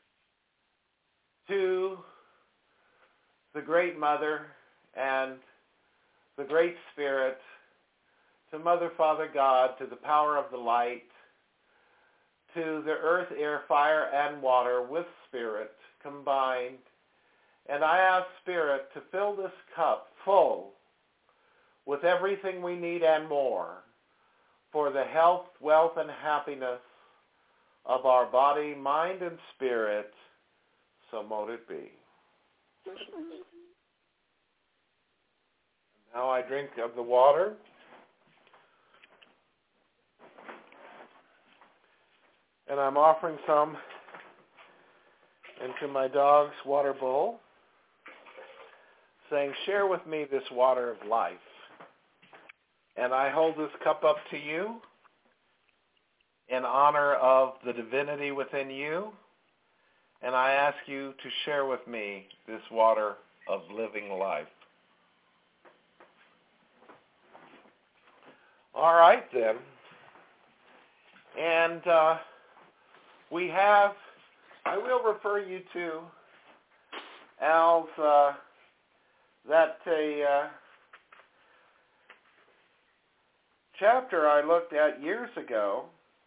to the Great Mother and the Great Spirit, to Mother, Father, God, to the power of the light, to the earth, air, fire, and water with Spirit combined. And I ask Spirit to fill this cup full with everything we need and more for the health, wealth, and happiness of our body, mind, and spirit. So mote it be. Now I drink of the water. And I'm offering some into my dog's water bowl, saying, share with me this water of life. And I hold this cup up to you in honor of the divinity within you. And I ask you to share with me this water of living life. All right, then. And we have, I will refer you to Al's, chapter I looked at years ago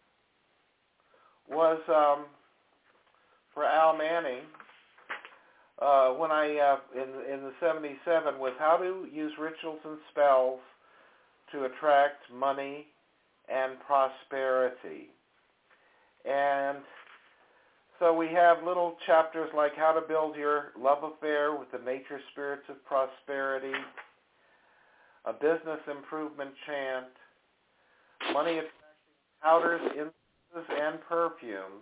was for Al Manning when I, in the 77, was how to use rituals and spells to attract money and prosperity. And so we have little chapters like how to build your love affair with the nature spirits of prosperity, a business improvement chant, money attracting powders, incenses, and perfumes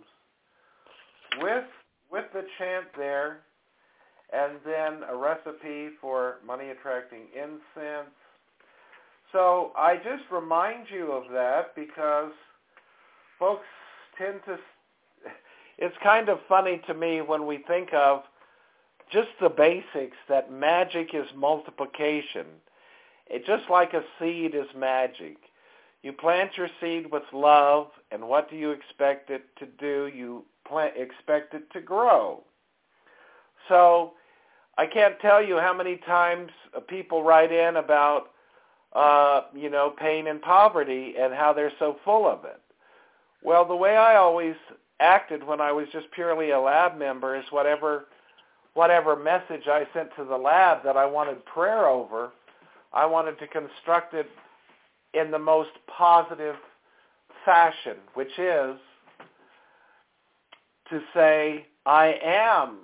with the chant there, and then a recipe for money attracting incense. So I just remind you of that because folks tend to, it's kind of funny to me when we think of just the basics, that magic is multiplication. It just like a seed is magic. You plant your seed with love, and what do you expect it to do? You expect it to grow. So I can't tell you how many times people write in about, pain and poverty and how they're so full of it. Well, the way I always acted when I was just purely a lab member is whatever message I sent to the lab that I wanted prayer over, I wanted to construct it in the most positive fashion, which is to say, I am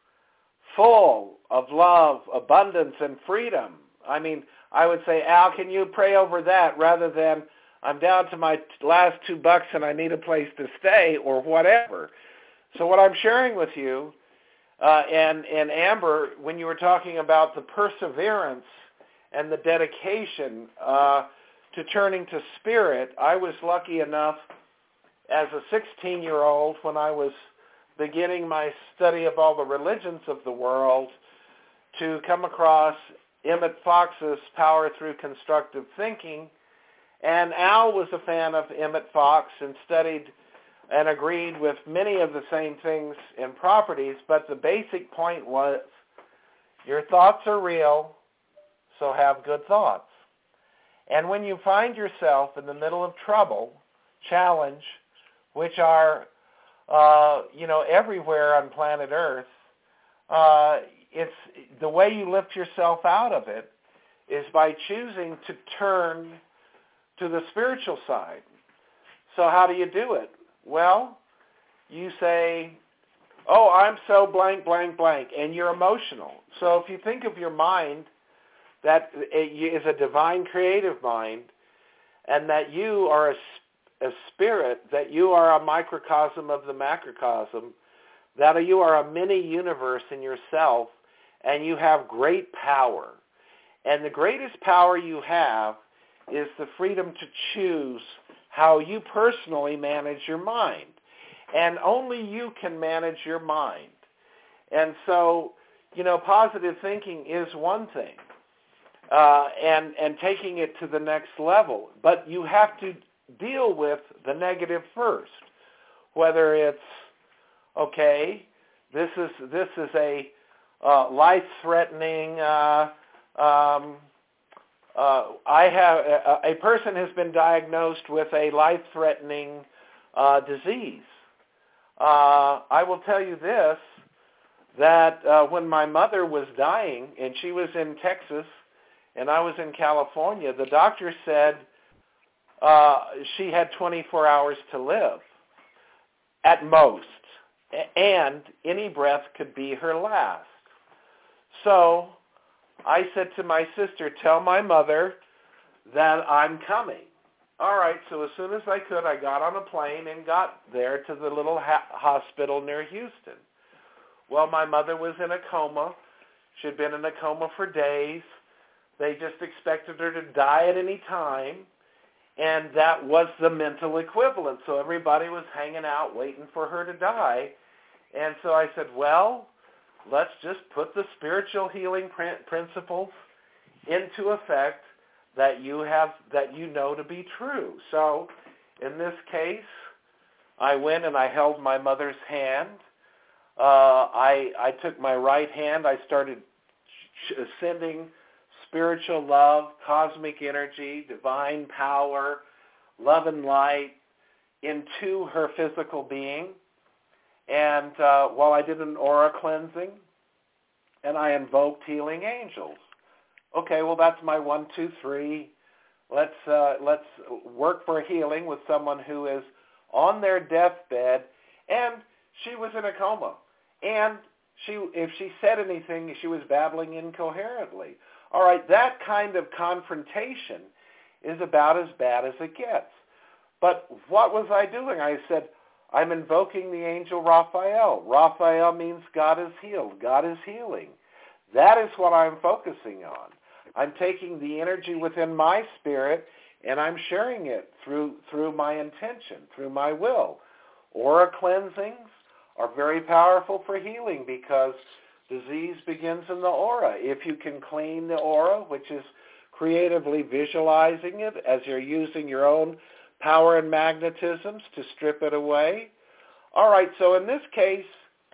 full of love, abundance, and freedom. I mean, I would say, Al, can you pray over that rather than I'm down to my last $2 and I need a place to stay or whatever. So what I'm sharing with you, and Amber, when you were talking about the perseverance and the dedication to turning to spirit, I was lucky enough as a 16-year-old when I was beginning my study of all the religions of the world to come across Emmett Fox's Power Through Constructive Thinking. And Al was a fan of Emmett Fox and studied and agreed with many of the same things in properties, but the basic point was your thoughts are real, so have good thoughts. And when you find yourself in the middle of trouble, challenge, which are, everywhere on planet Earth, it's the way you lift yourself out of it is by choosing to turn to the spiritual side. So how do you do it? Well, you say, oh, I'm so blank, blank, blank, and you're emotional. So if you think of your mind that is a divine creative mind and that you are a spirit, that you are a microcosm of the macrocosm, that you are a mini universe in yourself, and you have great power. And the greatest power you have is the freedom to choose how you personally manage your mind. And only you can manage your mind. And so, positive thinking is one thing, and taking it to the next level. But you have to deal with the negative first, whether it's, okay, this is a life-threatening, a person has been diagnosed with a life-threatening disease. I will tell you this, that when my mother was dying, and she was in Texas, and I was in California, the doctor said she had 24 hours to live, at most, and any breath could be her last. So I said to my sister, tell my mother that I'm coming. All right, so as soon as I could, I got on a plane and got there to the little hospital near Houston. Well, my mother was in a coma. She'd been in a coma for days. They just expected her to die at any time, and that was the mental equivalent. So everybody was hanging out waiting for her to die. And so I said, well, let's just put the spiritual healing principles into effect that you know to be true. So in this case, I went and I held my mother's hand. I took my right hand. I started sending spiritual love, cosmic energy, divine power, love and light into her physical being. And while I did an aura cleansing, and I invoked healing angels. Okay, well that's my 1, 2, 3. Let's work for healing with someone who is on their deathbed, and she was in a coma, and if she said anything, she was babbling incoherently. All right, that kind of confrontation is about as bad as it gets. But what was I doing? I said, I'm invoking the angel Raphael. Raphael means God is healed. God is healing. That is what I'm focusing on. I'm taking the energy within my spirit and I'm sharing it through my intention, through my will. Aura cleansings are very powerful for healing because disease begins in the aura. If you can clean the aura, which is creatively visualizing it as you're using your own power and magnetisms to strip it away. All right, so in this case,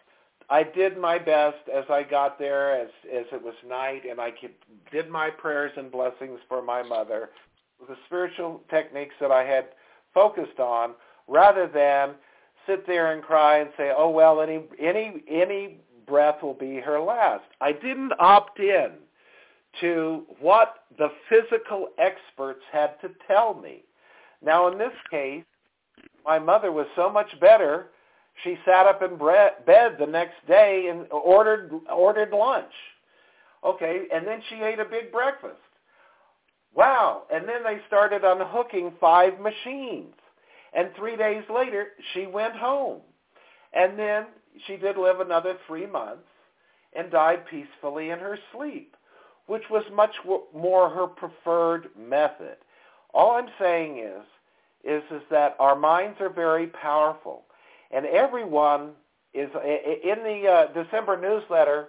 I did my best as I got there, as it was night, and I did my prayers and blessings for my mother with the spiritual techniques that I had focused on, rather than sit there and cry and say, oh, well, any breath will be her last. I didn't opt in to what the physical experts had to tell me. Now, in this case, my mother was so much better, she sat up in bed the next day and ordered lunch. Okay, and then she ate a big breakfast. Wow, and then they started unhooking 5 machines. And 3 days later, she went home. And then she did live another 3 months and died peacefully in her sleep, which was much more her preferred method. All I'm saying is that our minds are very powerful. And everyone is, in the December newsletter,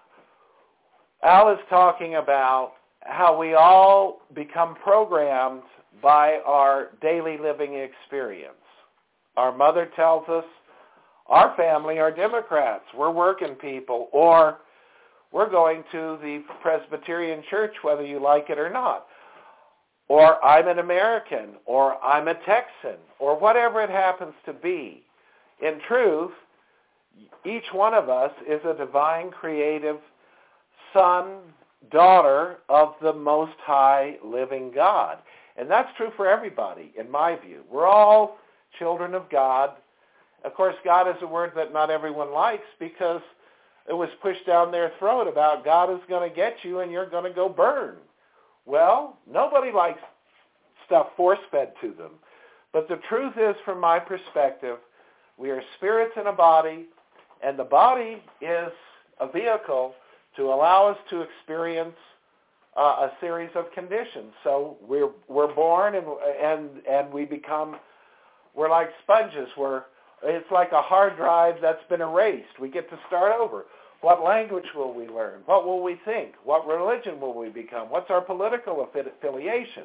Al is talking about how we all become programmed by our daily living experience. Our mother tells us, our family are Democrats, we're working people, or we're going to the Presbyterian Church whether you like it or not. Or I'm an American, or I'm a Texan, or whatever it happens to be. In truth, each one of us is a divine creative son, daughter of the Most High living God. And that's true for everybody, in my view. We're all children of God. Of course, God is a word that not everyone likes because it was pushed down their throat about God is going to get you and you're going to go burn. Well, nobody likes stuff force-fed to them. But the truth is, from my perspective, we are spirits in a body, and the body is a vehicle to allow us to experience a series of conditions. So we're born and we become, we're like sponges. It's like a hard drive that's been erased. We get to start over. What language will we learn? What will we think? What religion will we become? What's our political affiliation?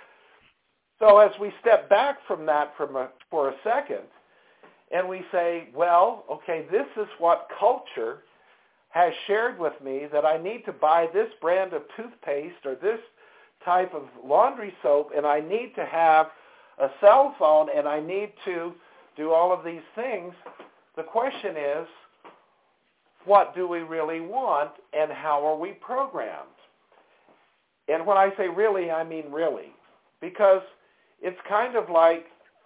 So as we step back from that for a second, and we say, well, okay, this is what culture has shared with me, that I need to buy this brand of toothpaste or this type of laundry soap, and I need to have a cell phone, and I need to do all of these things. The question is, what do we really want, and how are we programmed? And when I say really, I mean really. Because it's kind of like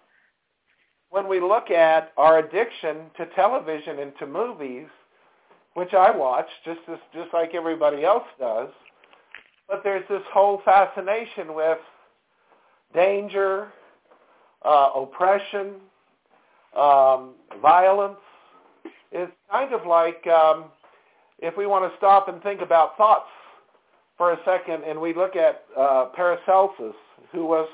when we look at our addiction to television and to movies, which I watch just like everybody else does, but there's this whole fascination with danger, oppression, violence. It's kind of like if we want to stop and think about thoughts for a second, and we look at Paracelsus, who was,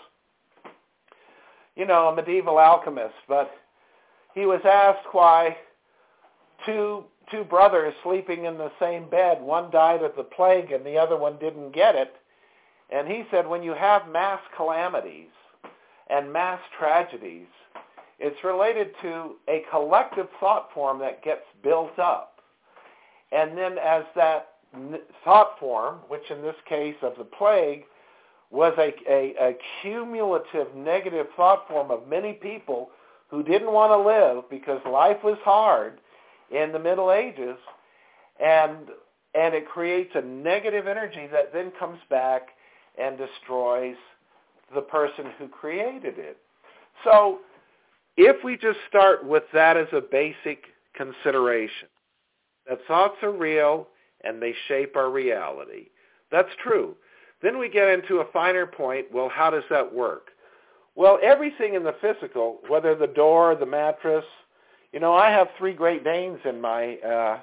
a medieval alchemist, but he was asked why two brothers sleeping in the same bed, one died of the plague and the other one didn't get it. And he said, when you have mass calamities and mass tragedies, it's related to a collective thought form that gets built up. And then as that thought form, which in this case of the plague, was a cumulative negative thought form of many people who didn't want to live because life was hard in the Middle Ages, and it creates a negative energy that then comes back and destroys the person who created it. So if we just start with that as a basic consideration, that thoughts are real and they shape our reality, that's true. Then we get into a finer point, well, how does that work? Well, everything in the physical, whether the door, the mattress, I have 3 Great Danes in my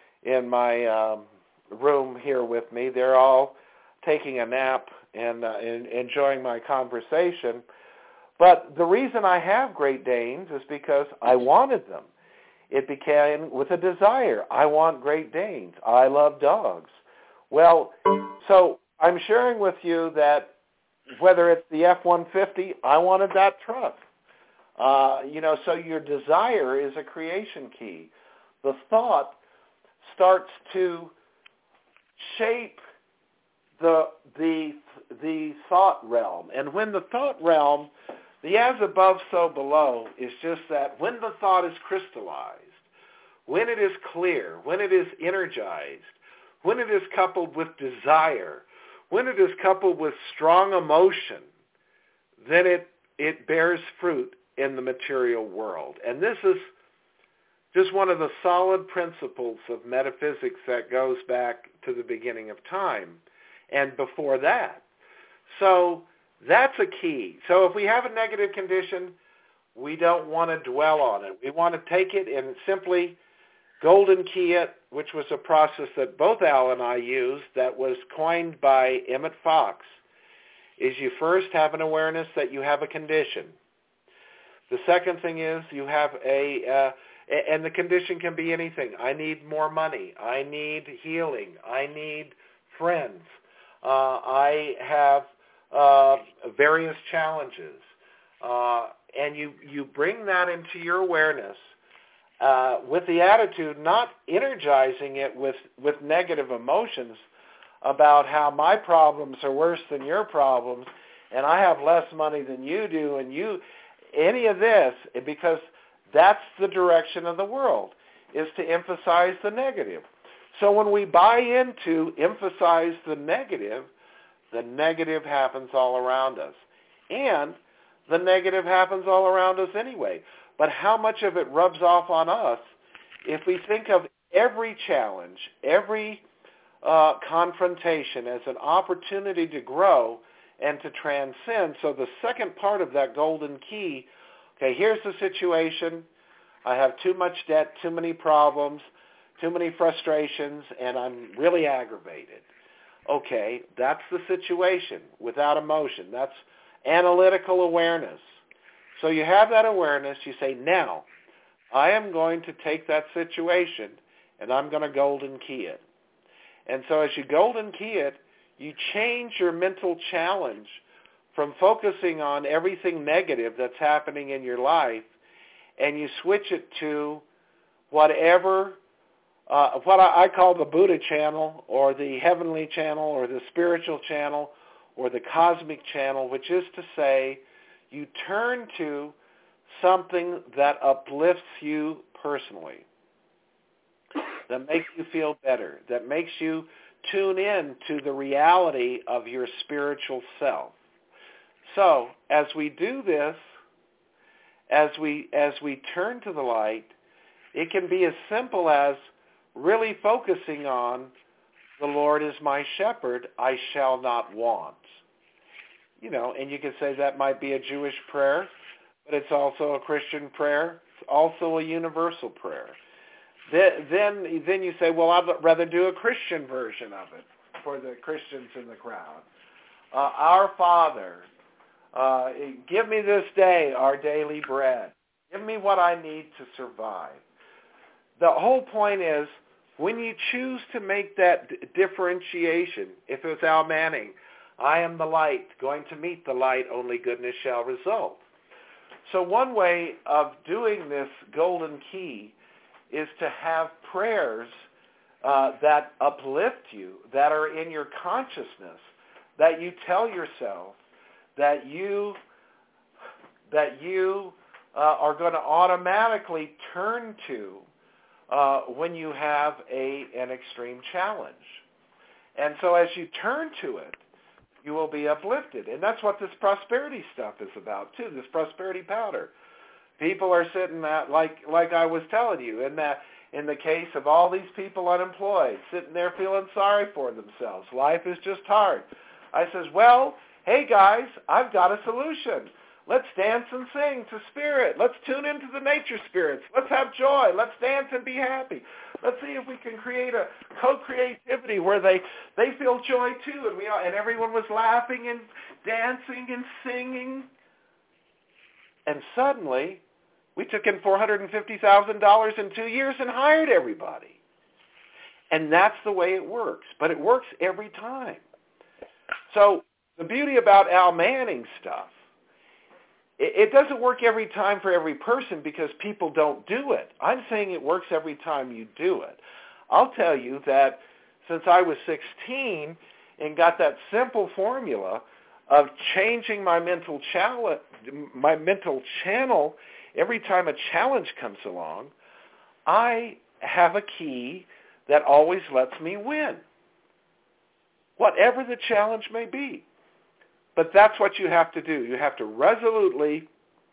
room here with me. They're all taking a nap and enjoying my conversation. But the reason I have Great Danes is because I wanted them. It began with a desire. I want Great Danes. I love dogs. Well, so I'm sharing with you that whether it's the F-150, I wanted that truck. So your desire is a creation key. The thought starts to shape the thought realm. And when the thought realm, the as above, so below, is just that when the thought is crystallized, when it is clear, when it is energized, when it is coupled with desire, when it is coupled with strong emotion, then it bears fruit in the material world. And this is just one of the solid principles of metaphysics that goes back to the beginning of time and before that. So that's a key. So if we have a negative condition, we don't want to dwell on it. We want to take it and simply golden key it, which was a process that both Al and I used that was coined by Emmett Fox, is you first have an awareness that you have a condition. The second thing is you have and the condition can be anything. I need more money. I need healing. I need friends. I have various challenges. And you bring that into your awareness with the attitude, not energizing it with negative emotions about how my problems are worse than your problems and I have less money than you do and any of this, because that's the direction of the world, is to emphasize the negative. So when we buy into emphasize the negative happens all around us. And the negative happens all around us anyway. But how much of it rubs off on us if we think of every challenge, every confrontation as an opportunity to grow and to transcend? So the second part of that golden key, okay, here's the situation. I have too much debt, too many problems, too many frustrations, and I'm really aggravated. Okay, that's the situation without emotion. That's analytical awareness. So you have that awareness. You say, now, I am going to take that situation and I'm going to golden key it. And so as you golden key it, you change your mental challenge from focusing on everything negative that's happening in your life, and you switch it to whatever, what I call the Buddha channel or the heavenly channel or the spiritual channel or the cosmic channel, which is to say you turn to something that uplifts you personally, that makes you feel better, that makes you tune in to the reality of your spiritual self. So as we do this, as we turn to the light, it can be as simple as really focusing on the Lord is my shepherd, I shall not want. You know, and you could say that might be a Jewish prayer, but it's also a Christian prayer. It's also a universal prayer. Then you say, well, I'd rather do a Christian version of it for the Christians in the crowd. Our Father, give me this day our daily bread. Give me what I need to survive. The whole point is, when you choose to make that differentiation, if it's Al Manning, I am the light, going to meet the light, only goodness shall result. So one way of doing this golden key is to have prayers that uplift you, that are in your consciousness, that you tell yourself that you are going to automatically turn to when you have an extreme challenge. And so as you turn to it, you will be uplifted. And that's what this prosperity stuff is about, too, this prosperity powder. People are sitting at, like I was telling you, in the case of all these people unemployed, sitting there feeling sorry for themselves. Life is just hard. I says, well, hey, guys, I've got a solution. Let's dance and sing to spirit. Let's tune into the nature spirits. Let's have joy. Let's dance and be happy. Let's see if we can create a co-creativity where they feel joy too. And everyone was laughing and dancing and singing. And suddenly, we took in $450,000 in 2 years and hired everybody. And that's the way it works. But it works every time. So the beauty about Al Manning stuff, it doesn't work every time for every person because people don't do it. I'm saying it works every time you do it. I'll tell you that since I was 16 and got that simple formula of changing my mental channel every time a challenge comes along, I have a key that always lets me win, whatever the challenge may be. But that's what you have to do. You have to resolutely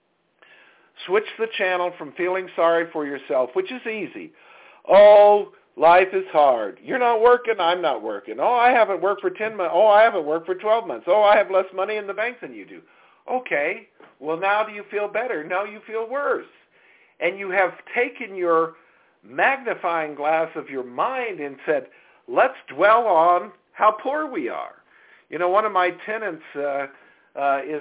switch the channel from feeling sorry for yourself, which is easy. Oh, life is hard. You're not working, I'm not working. Oh, I haven't worked for 10 months. Oh, I haven't worked for 12 months. Oh, I have less money in the bank than you do. Okay, well, now do you feel better? No, you feel worse. And you have taken your magnifying glass of your mind and said, let's dwell on how poor we are. You know, one of my tenants is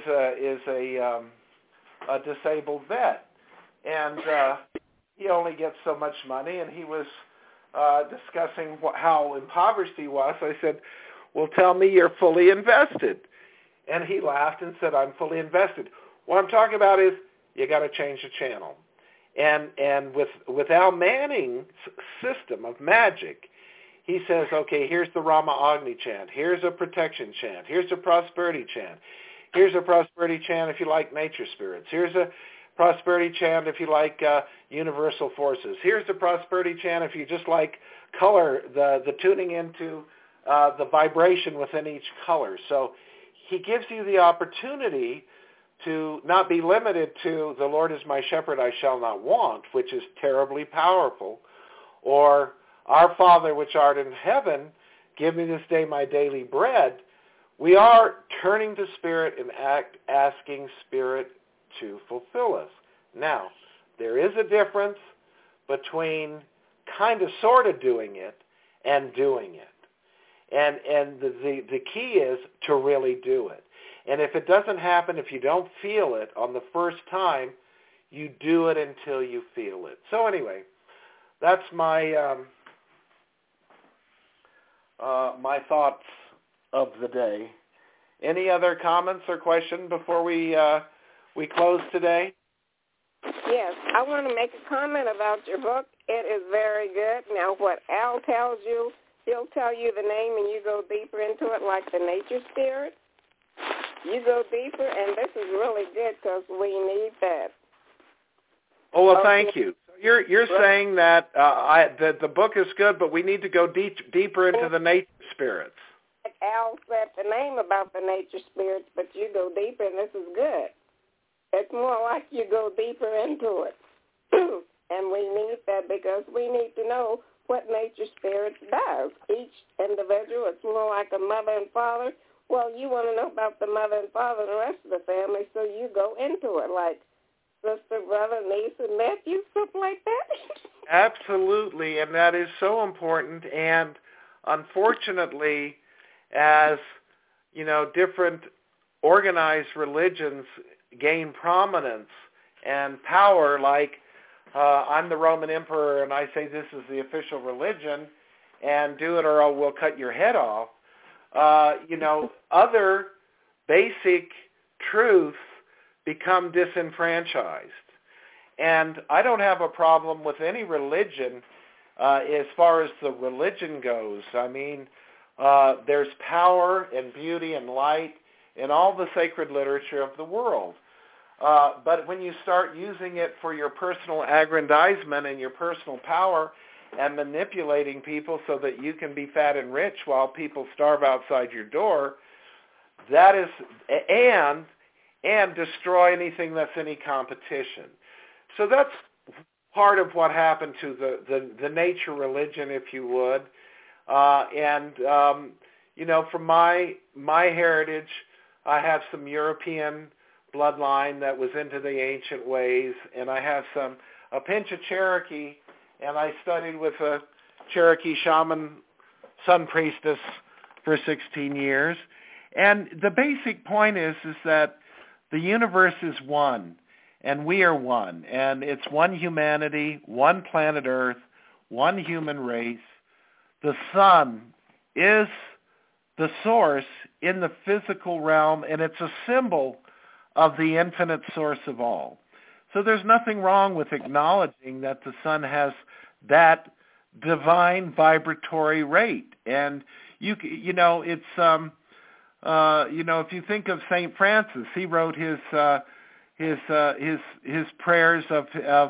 a disabled vet, and he only gets so much money, and he was discussing how impoverished he was. I said, well, tell me you're fully invested. And he laughed and said, I'm fully invested. What I'm talking about is you got to change the channel. And with Al Manning's system of magic, he says, okay, here's the Rama Agni chant. Here's a protection chant. Here's a prosperity chant. Here's a prosperity chant if you like nature spirits. Here's a prosperity chant if you like universal forces. Here's the prosperity chant if you just like color, the tuning into the vibration within each color. So he gives you the opportunity to not be limited to the Lord is my shepherd, I shall not want, which is terribly powerful, or our Father which art in heaven, give me this day my daily bread. We are turning to Spirit and asking Spirit to fulfill us. Now, there is a difference between kind of sort of doing it and doing it. And the key is to really do it. And if it doesn't happen, if you don't feel it on the first time, you do it until you feel it. So anyway, that's my my thoughts of the day. Any other comments or questions before we close today? Yes, I want to make a comment about your book. It is very good. Now, what Al tells you, he'll tell you the name and you go deeper into it like the nature spirit. You go deeper, and this is really good because we need that. Oh, well, thank you. So you're saying that that the book is good, but we need to go deeper into the nature spirits. Al said the name about the nature spirits, but you go deeper, and this is good. It's more like you go deeper into it. And we need that because we need to know what nature spirits does. Each individual, it's more like a mother and father. Well, you want to know about the mother and father and the rest of the family, so you go into it like sister, brother, niece, and nephew, something like that. Absolutely, and that is so important. And unfortunately, as you know, different organized religions gain prominence and power, like I'm the Roman emperor and I say this is the official religion, and do it or we'll cut your head off. You know, other basic truths become disenfranchised. And I don't have a problem with any religion as far as the religion goes. I mean, there's power and beauty and light in all the sacred literature of the world. But when you start using it for your personal aggrandizement and your personal power and manipulating people so that you can be fat and rich while people starve outside your door, that is, and destroy anything that's any competition. So that's part of what happened to the nature religion, if you would. You know, from my heritage, I have some European bloodline that was into the ancient ways, and I have a pinch of Cherokee, and I studied with a Cherokee shaman sun priestess for 16 years. And the basic point is that the universe is one, and we are one, and it's one humanity, one planet Earth, one human race. The sun is the source in the physical realm, and it's a symbol of the infinite source of all. So there's nothing wrong with acknowledging that the sun has that divine vibratory rate. And you know, it's you know, if you think of St. Francis, he wrote his prayers of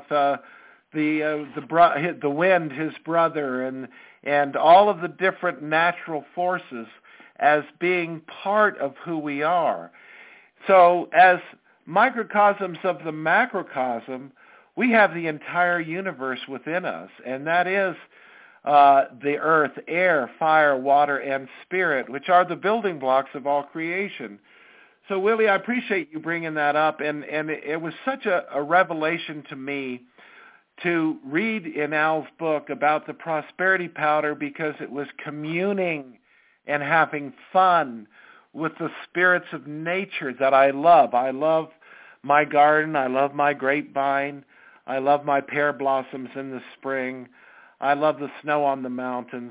the wind, his brother, and all of the different natural forces as being part of who we are. So as microcosms of the macrocosm, we have the entire universe within us, and that is the earth, air, fire, water, and spirit, which are the building blocks of all creation. So, Willie, I appreciate you bringing that up, and it was such a revelation to me to read in Al's book about the prosperity powder, because it was communing and having fun with the spirits of nature that I love. I love my garden. I love my grapevine. I love my pear blossoms in the spring. I love the snow on the mountains.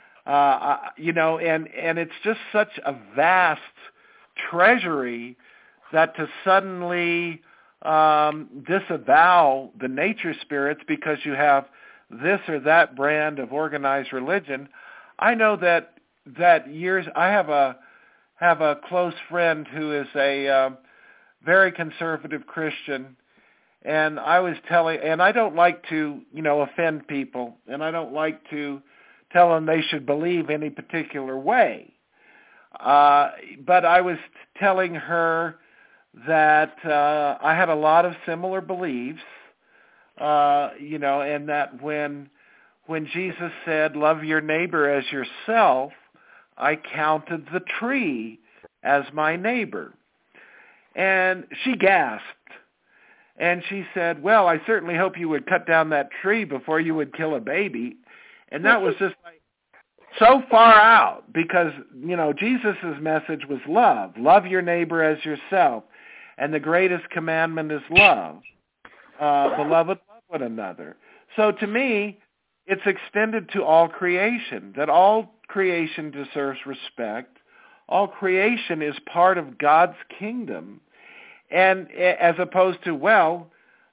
You know, and it's just such a vast treasury that to suddenly disavow the nature spirits because you have this or that brand of organized religion. I know that years, I have a close friend who is a very conservative Christian, and I was telling, and I don't like to, you know, offend people, and I don't like to tell them they should believe any particular way. But I was telling her that I had a lot of similar beliefs, you know, and that when Jesus said, "Love your neighbor as yourself," I counted the tree as my neighbor. And she gasped. And she said, "Well, I certainly hope you would cut down that tree before you would kill a baby." And that was just like so far out, because, you know, Jesus' message was love. Love your neighbor as yourself. And the greatest commandment is love. Beloved, love one another. So to me, it's extended to all creation, that all creation deserves respect. All creation is part of God's kingdom. And as opposed to, well,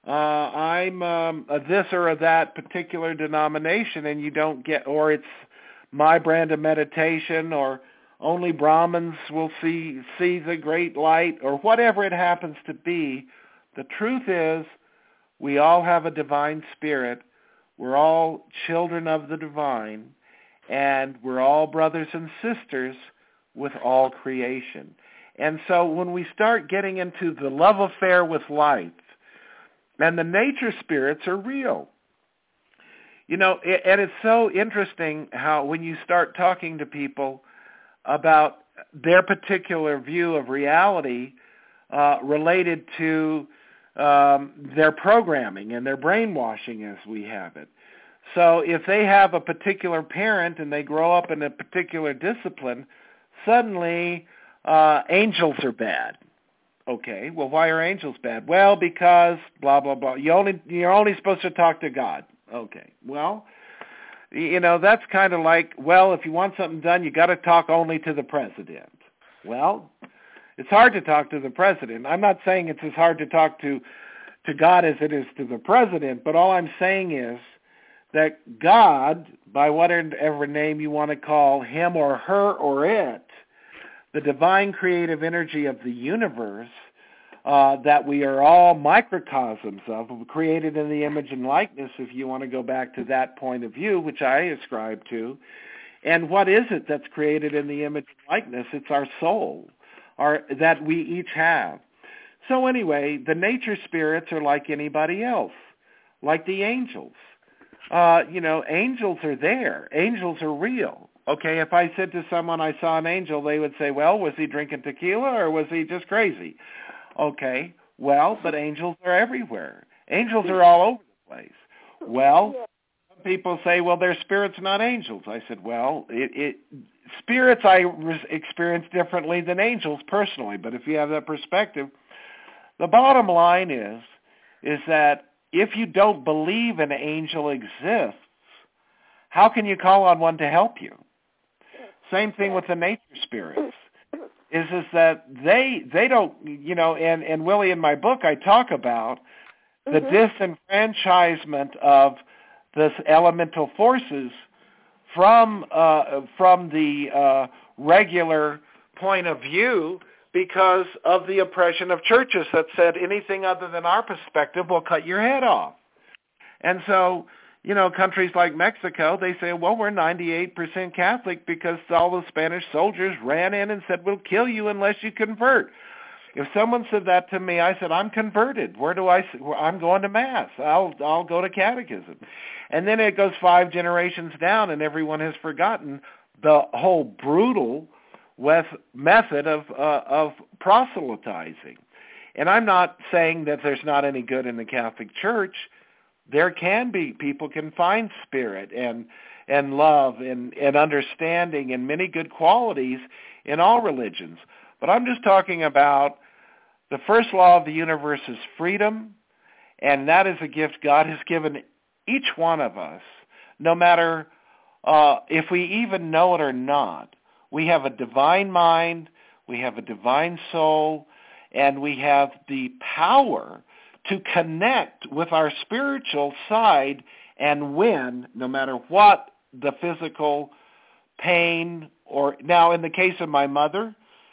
I'm a this or a that particular denomination, and you don't get, or it's my brand of meditation, or only Brahmins will see the great light, or whatever it happens to be. The truth is, we all have a divine spirit. We're all children of the divine, and we're all brothers and sisters with all creation. And so when we start getting into the love affair with life, and the nature spirits are real. You know, and it's so interesting how when you start talking to people about their particular view of reality related to their programming and their brainwashing as we have it. So if they have a particular parent and they grow up in a particular discipline, suddenly angels are bad. Okay, well, why are angels bad? Well, because blah, blah, blah. You're only supposed to talk to God. Okay, well, you know, that's kind of like, well, if you want something done, you got to talk only to the president. Well, it's hard to talk to the president. I'm not saying it's as hard to talk to God as it is to the president, but all I'm saying is that God, by whatever name you want to call him or her or it, the divine creative energy of the universe that we are all microcosms of, created in the image and likeness, if you want to go back to that point of view, which I ascribe to. And what is it that's created in the image and likeness? It's our soul, that we each have. So anyway, the nature spirits are like anybody else, like the angels. You know, angels are there. Angels are real. Okay, if I said to someone I saw an angel, they would say, well, was he drinking tequila or was he just crazy? Okay, well, but angels are everywhere. Angels are all over the place. Well, some people say, well, they're spirits, not angels. I said, well, spirits I experience differently than angels personally, but if you have that perspective, the bottom line is that if you don't believe an angel exists, how can you call on one to help you? Same thing with the nature spirits, is that they don't, you know, and Willie, in my book, I talk about the disenfranchisement of the elemental forces from the regular point of view because of the oppression of churches that said anything other than our perspective will cut your head off. And so, countries like Mexico, they say, well, we're 98% Catholic because all the Spanish soldiers ran in and said, we'll kill you unless you convert. If someone said that to me, I said, I'm converted. I'm going to Mass. I'll go to catechism. And then it goes 5 generations down, and everyone has forgotten the whole brutal method of proselytizing. And I'm not saying that there's not any good in the Catholic Church. There can be. People can find spirit and love and understanding and many good qualities in all religions. But I'm just talking about the first law of the universe is freedom, and that is a gift God has given each one of us, no matter if we even know it or not. We have a divine mind, we have a divine soul, and we have the power to connect with our spiritual side and win no matter what the physical pain or... Now, in the case of my mother,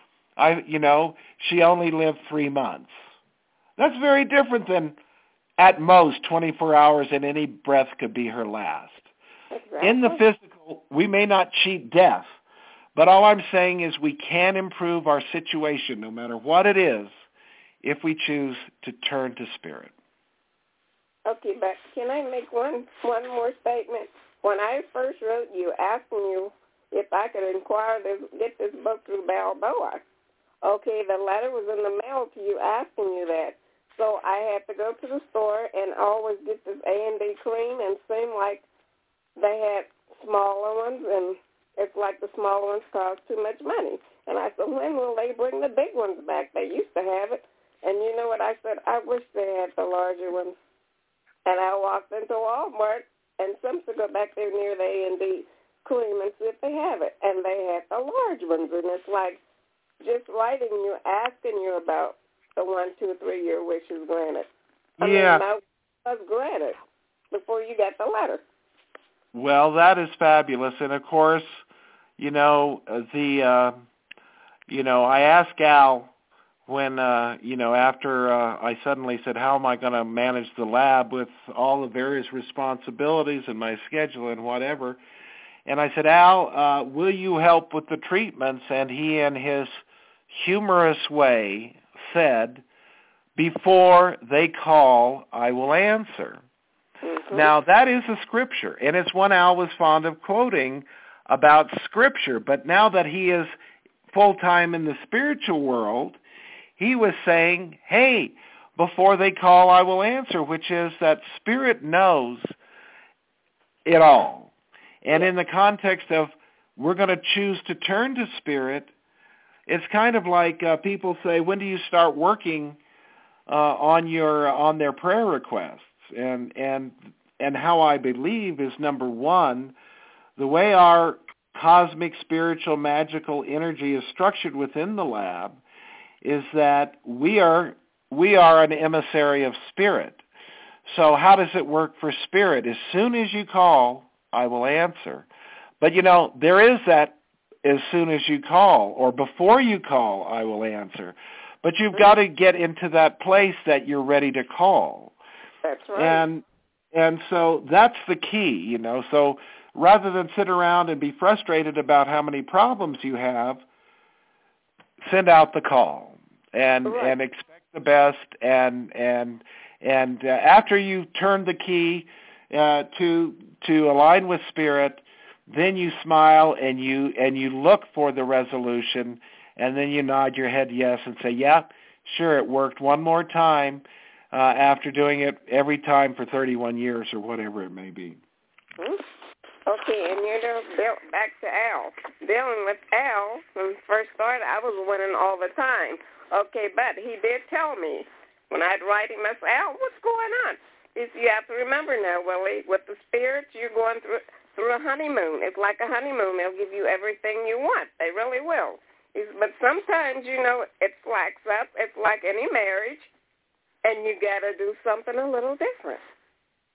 she only lived 3 months. That's very different than at most 24 hours and any breath could be her last. Exactly. In the physical, we may not cheat death, but all I'm saying is we can improve our situation no matter what it is if we choose to turn to spirit. Okay, but can I make one more statement? When I first wrote you asking you if I could get this book through Balboa, okay, the letter was in the mail to you asking you that. So I had to go to the store and always get this A&D cream, and seemed like they had smaller ones, and it's like the smaller ones cost too much money. And I said, when will they bring the big ones back? They used to have it. And you know what I said? I wish they had the larger ones. And I walked into Walmart, and some to go back there near the A&D cream and see if they have it. And they had the large ones, and it's like just writing you, asking you about the 1, 2, 3 year wishes granted. I mean, my was granted before you got the letter. Well, that is fabulous, and of course, I asked Al when, after I suddenly said, how am I going to manage the lab with all the various responsibilities and my schedule and whatever? And I said, Al, will you help with the treatments? And he, in his humorous way, said, before they call, I will answer. Mm-hmm. Now, that is a scripture, and it's one Al was fond of quoting about scripture. But now that he is full-time in the spiritual world, he was saying, hey, before they call, I will answer, which is that spirit knows it all. And in the context of we're going to choose to turn to spirit, it's kind of like people say, when do you start working on their prayer requests? And how I believe is, number one, the way our cosmic, spiritual, magical energy is structured within the lab is that we are an emissary of spirit. So how does it work for spirit? As soon as you call, I will answer. But, there is that as soon as you call or before you call, I will answer. But you've got to get into that place that you're ready to call. That's right. And so that's the key, So rather than sit around and be frustrated about how many problems you have, send out the call and expect the best. And after you turn the key to align with spirit, then you smile and you look for the resolution, and then you nod your head yes and say, yeah, sure, it worked one more time after doing it every time for 31 years or whatever it may be. Okay, and back to Al. Dealing with Al, when we first started, I was winning all the time. Okay, but he did tell me when I'd write him, I said, Al, what's going on? He said, you have to remember now, Willie, with the spirits, you're going through a honeymoon. It's like a honeymoon. They'll give you everything you want. They really will. But sometimes, it slacks up. It's like any marriage, and you got to do something a little different.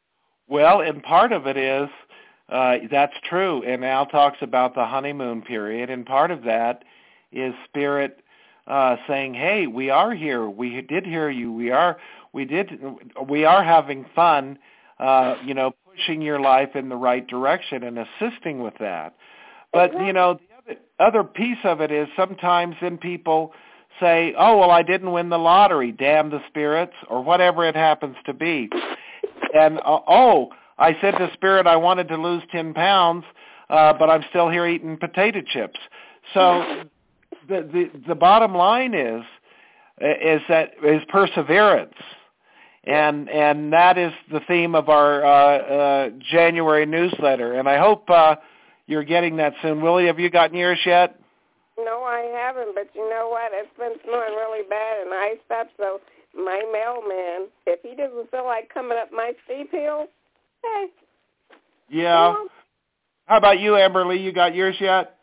Well, and part of it is, that's true, and Al talks about the honeymoon period, and part of that is Spirit saying, hey, we are here, we did hear you, we are having fun, pushing your life in the right direction and assisting with that. But, the other piece of it is sometimes then people say, oh, well, I didn't win the lottery, damn the spirits, or whatever it happens to be. And, I said to Spirit I wanted to lose 10 pounds, but I'm still here eating potato chips. So the bottom line is perseverance. And that is the theme of our January newsletter. And I hope you're getting that soon. Willie, have you gotten yours yet? No, I haven't, but you know what? It's been snowing really bad, and I stopped, so my mailman, if he doesn't feel like coming up my steep hill, hey. Yeah. How about you, Amberly? You got yours yet?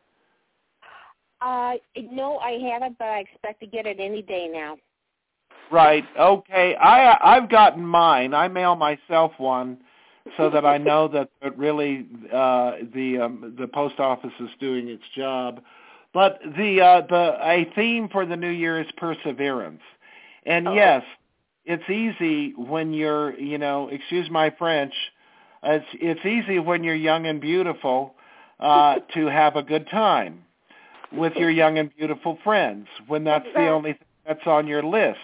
No, I haven't, but I expect to get it any day now. Right. Okay. I've gotten mine. I mail myself one so that I know that really the post office is doing its job. But a theme for the new year is perseverance. And yes, it's easy when you're, excuse my French, it's easy when you're young and beautiful to have a good time with your young and beautiful friends when that's the only thing that's on your list.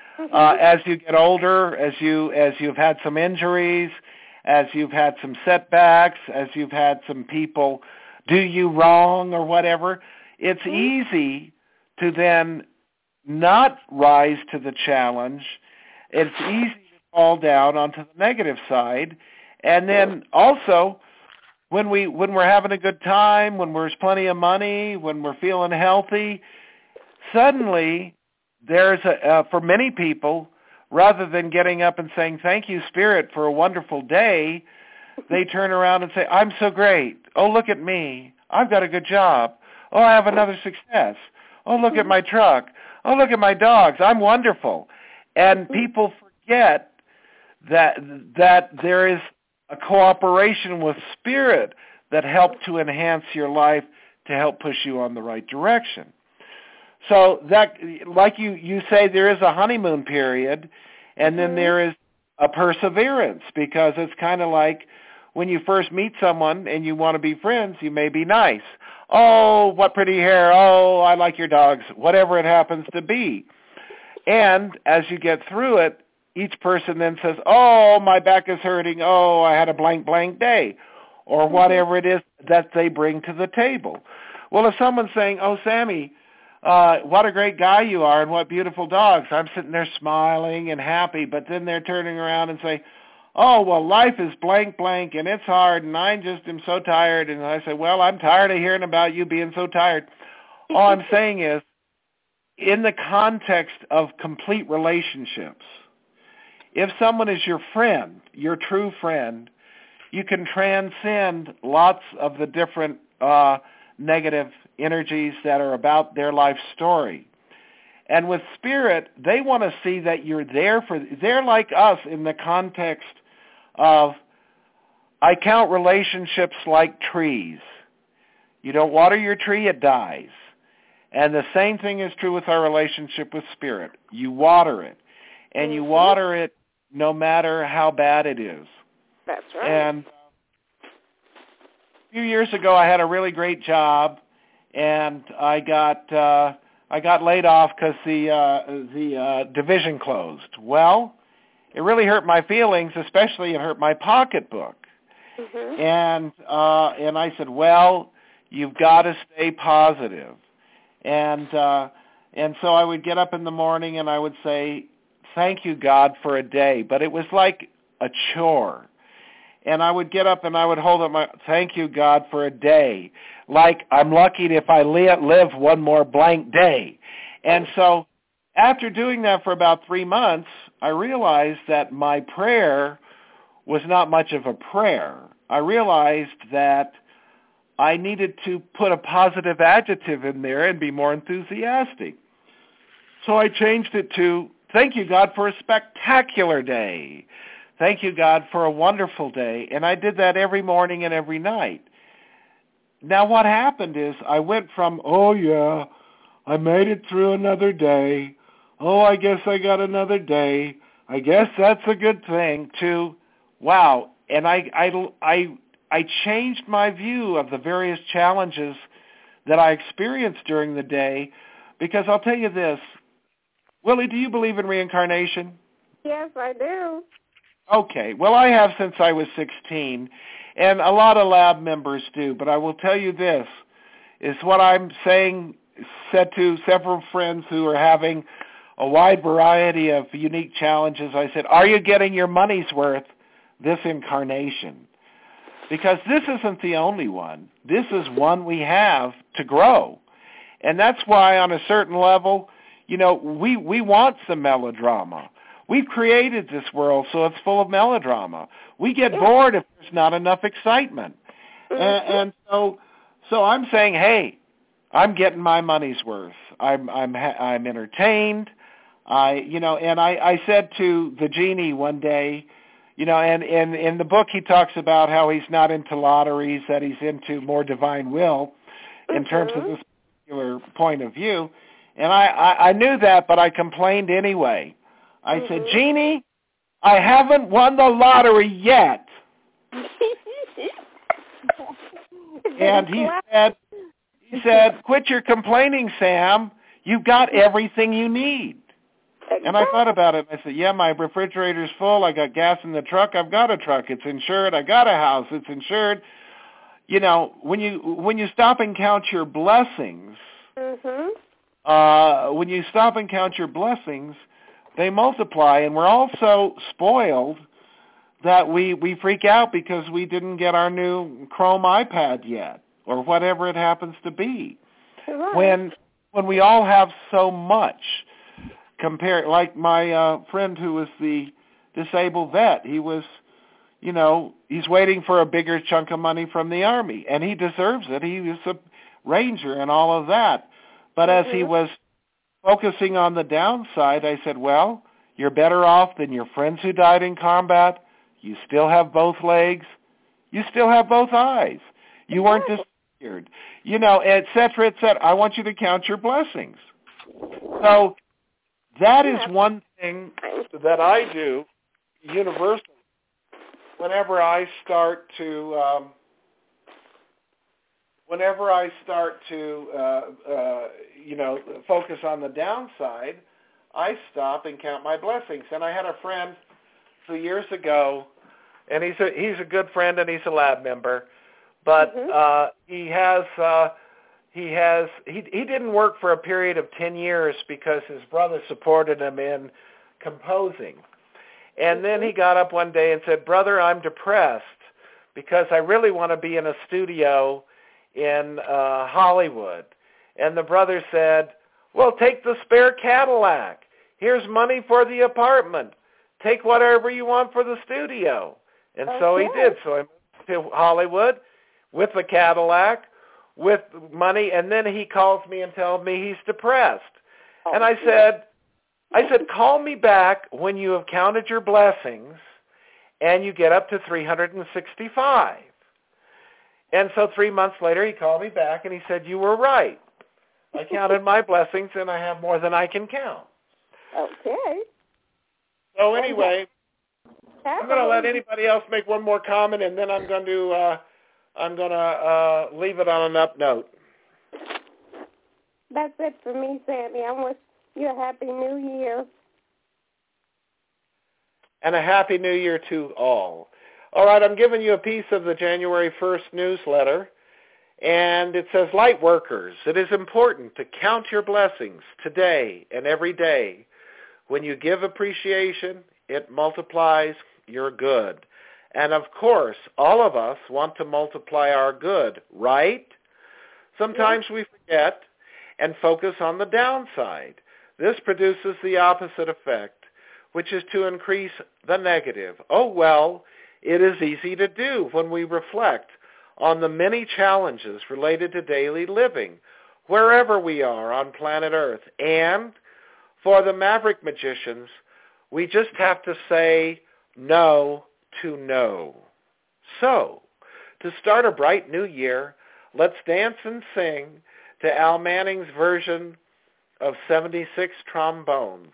As you get older, as you've had some injuries, as you've had some setbacks, as you've had some people do you wrong or whatever, it's easy to then not rise to the challenge. It's easy to fall down onto the negative side. And then also, when we're having a good time, when there's plenty of money, when we're feeling healthy, suddenly there's for many people, rather than getting up and saying, thank you, Spirit, for a wonderful day, they turn around and say, I'm so great. Oh, look at me. I've got a good job. Oh, I have another success. Oh, look at my truck. Oh, look at my dogs. I'm wonderful. And people forget that there is a cooperation with Spirit that helped to enhance your life to help push you on the right direction. So that, like you say, there is a honeymoon period, and then there is a perseverance, because it's kind of like when you first meet someone and you want to be friends, you may be nice. Oh, what pretty hair. Oh, I like your dogs, whatever it happens to be. And as you get through it, each person then says, oh, my back is hurting. Oh, I had a blank day, or whatever it is that they bring to the table. Well, if someone's saying, oh, Sammy, what a great guy you are and what beautiful dogs, I'm sitting there smiling and happy, but then they're turning around and say, oh, well, life is blank and it's hard and I just am so tired. And I say, well, I'm tired of hearing about you being so tired. All I'm saying is, in the context of complete relationships, if someone is your friend, your true friend, you can transcend lots of the different negative energies that are about their life story. And with Spirit, they want to see that you're there they're like us in the context of, I count relationships like trees. You don't water your tree, it dies. And the same thing is true with our relationship with Spirit. You water it. And you water it no matter how bad it is. That's right. And a few years ago, I had a really great job, and I got laid off because the division closed. Well, it really hurt my feelings, especially it hurt my pocketbook. And I said, well, you've got to stay positive. And so I would get up in the morning and I would say, thank you, God, for a day. But it was like a chore. And I would get up and I would hold up my, thank you, God, for a day. Like I'm lucky if I live one more blank day. And so after doing that for about 3 months, I realized that my prayer was not much of a prayer. I realized that I needed to put a positive adjective in there and be more enthusiastic. So I changed it to, thank you, God, for a spectacular day. Thank you, God, for a wonderful day. And I did that every morning and every night. Now what happened is I went from, oh, yeah, I made it through another day. Oh, I guess I got another day. I guess that's a good thing, to, wow. And I changed my view of the various challenges that I experienced during the day, because I'll tell you this. Willie, do you believe in reincarnation? Yes, I do. Okay. Well, I have since I was 16, and a lot of lab members do, but I will tell you this, is what I'm saying, said to several friends who are having a wide variety of unique challenges. I said, are you getting your money's worth this incarnation? Because this isn't the only one. This is one we have to grow. And that's why on a certain level, you know, we want some melodrama. We've created this world so it's full of melodrama. We get bored if there's not enough excitement. And so I'm saying, hey, I'm getting my money's worth. I'm entertained. I said to the genie one day, you know, and in the book he talks about how he's not into lotteries, that he's into more divine will in terms of this particular point of view. And I knew that, but I complained anyway. I said, Genie, I haven't won the lottery yet. And he said, quit your complaining, Sam. You've got everything you need. And I thought about it. I said, yeah, my refrigerator's full. I got gas in the truck. I've got a truck. It's insured. I got a house. It's insured. You know, when you stop and count your blessings, when you stop and count your blessings, they multiply. And we're all so spoiled that we freak out because we didn't get our new Chrome iPad yet, or whatever it happens to be. Right. When we all have so much. Compare, like my friend who was the disabled vet, he was, you know, he's waiting for a bigger chunk of money from the Army, and he deserves it. He was a Ranger and all of that. But as he was focusing on the downside, I said, well, you're better off than your friends who died in combat. You still have both legs. You still have both eyes. You weren't disappeared. You know, et cetera, et cetera. I want you to count your blessings. So that is one thing that I do universally whenever I start to focus on the downside. I stop and count my blessings. And I had a friend 2 years ago, and he's a good friend and he's a lab member, but he didn't work for a period of 10 years because his brother supported him in composing. And then he got up one day and said, brother, I'm depressed because I really want to be in a studio in Hollywood. And the brother said, well, take the spare Cadillac. Here's money for the apartment. Take whatever you want for the studio. And so he did. So I moved to Hollywood with the Cadillac, with money, and then he calls me and tells me he's depressed. And I said, call me back when you have counted your blessings and you get up to 365. And so 3 months later, he called me back and he said, you were right. I counted my blessings and I have more than I can count. Okay. So anyway, I'm going to let anybody else make one more comment, and then I'm going to leave it on an up note. That's it for me, Sammy. I wish you a Happy New Year. And a Happy New Year to all. All right, I'm giving you a piece of the January 1st newsletter, and it says, Light workers, it is important to count your blessings today and every day. When you give appreciation, it multiplies your good. And of course, all of us want to multiply our good, right? Sometimes we forget and focus on the downside. This produces the opposite effect, which is to increase the negative. Oh, well, it is easy to do when we reflect on the many challenges related to daily living, wherever we are on planet Earth. And for the maverick magicians, we just have to say, know to know. So, to start a bright new year, let's dance and sing to Al Manning's version of 76 Trombones.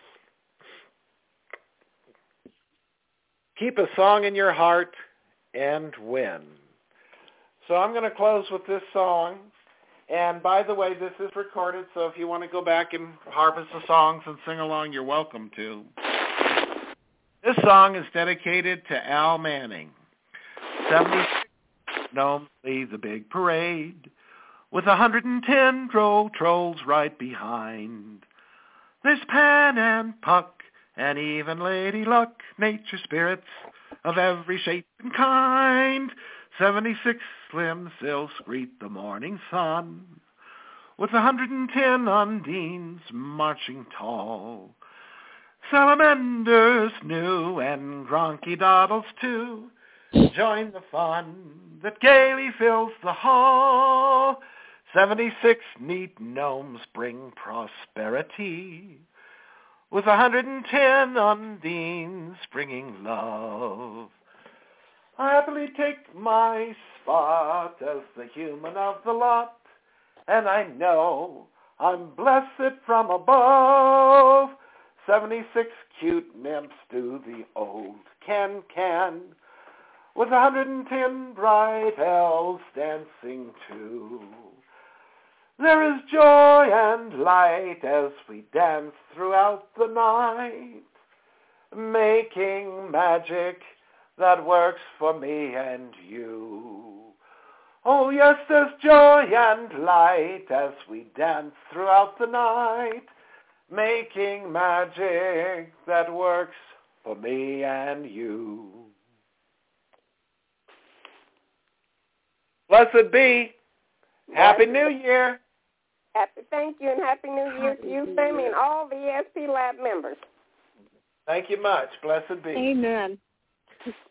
Keep a song in your heart and win. So I'm going to close with this song. And by the way, this is recorded, so if you want to go back and harvest the songs and sing along, you're welcome to. This song is dedicated to Al Manning. 76 gnomes lead the big parade with 110 trolls right behind. There's Pan and Puck and even Lady Luck, nature spirits of every shape and kind. 76 slim silks greet the morning sun with 110 undines marching tall. Salamanders new and Gronky Doddles too join the fun that gaily fills the hall. 76 neat gnomes bring prosperity with 110 undines bringing love. I happily take my spot as the human of the lot, and I know I'm blessed from above. 76 cute nymphs do the old can, with 110 bright elves dancing too. There is joy and light as we dance throughout the night, making magic that works for me and you. Oh yes, there's joy and light as we dance throughout the night, making magic that works for me and you. Blessed be. Happy New Year. Thank you, and Happy New Year to you, Sammy, and all the ESP Lab members. Thank you much. Blessed be. Amen.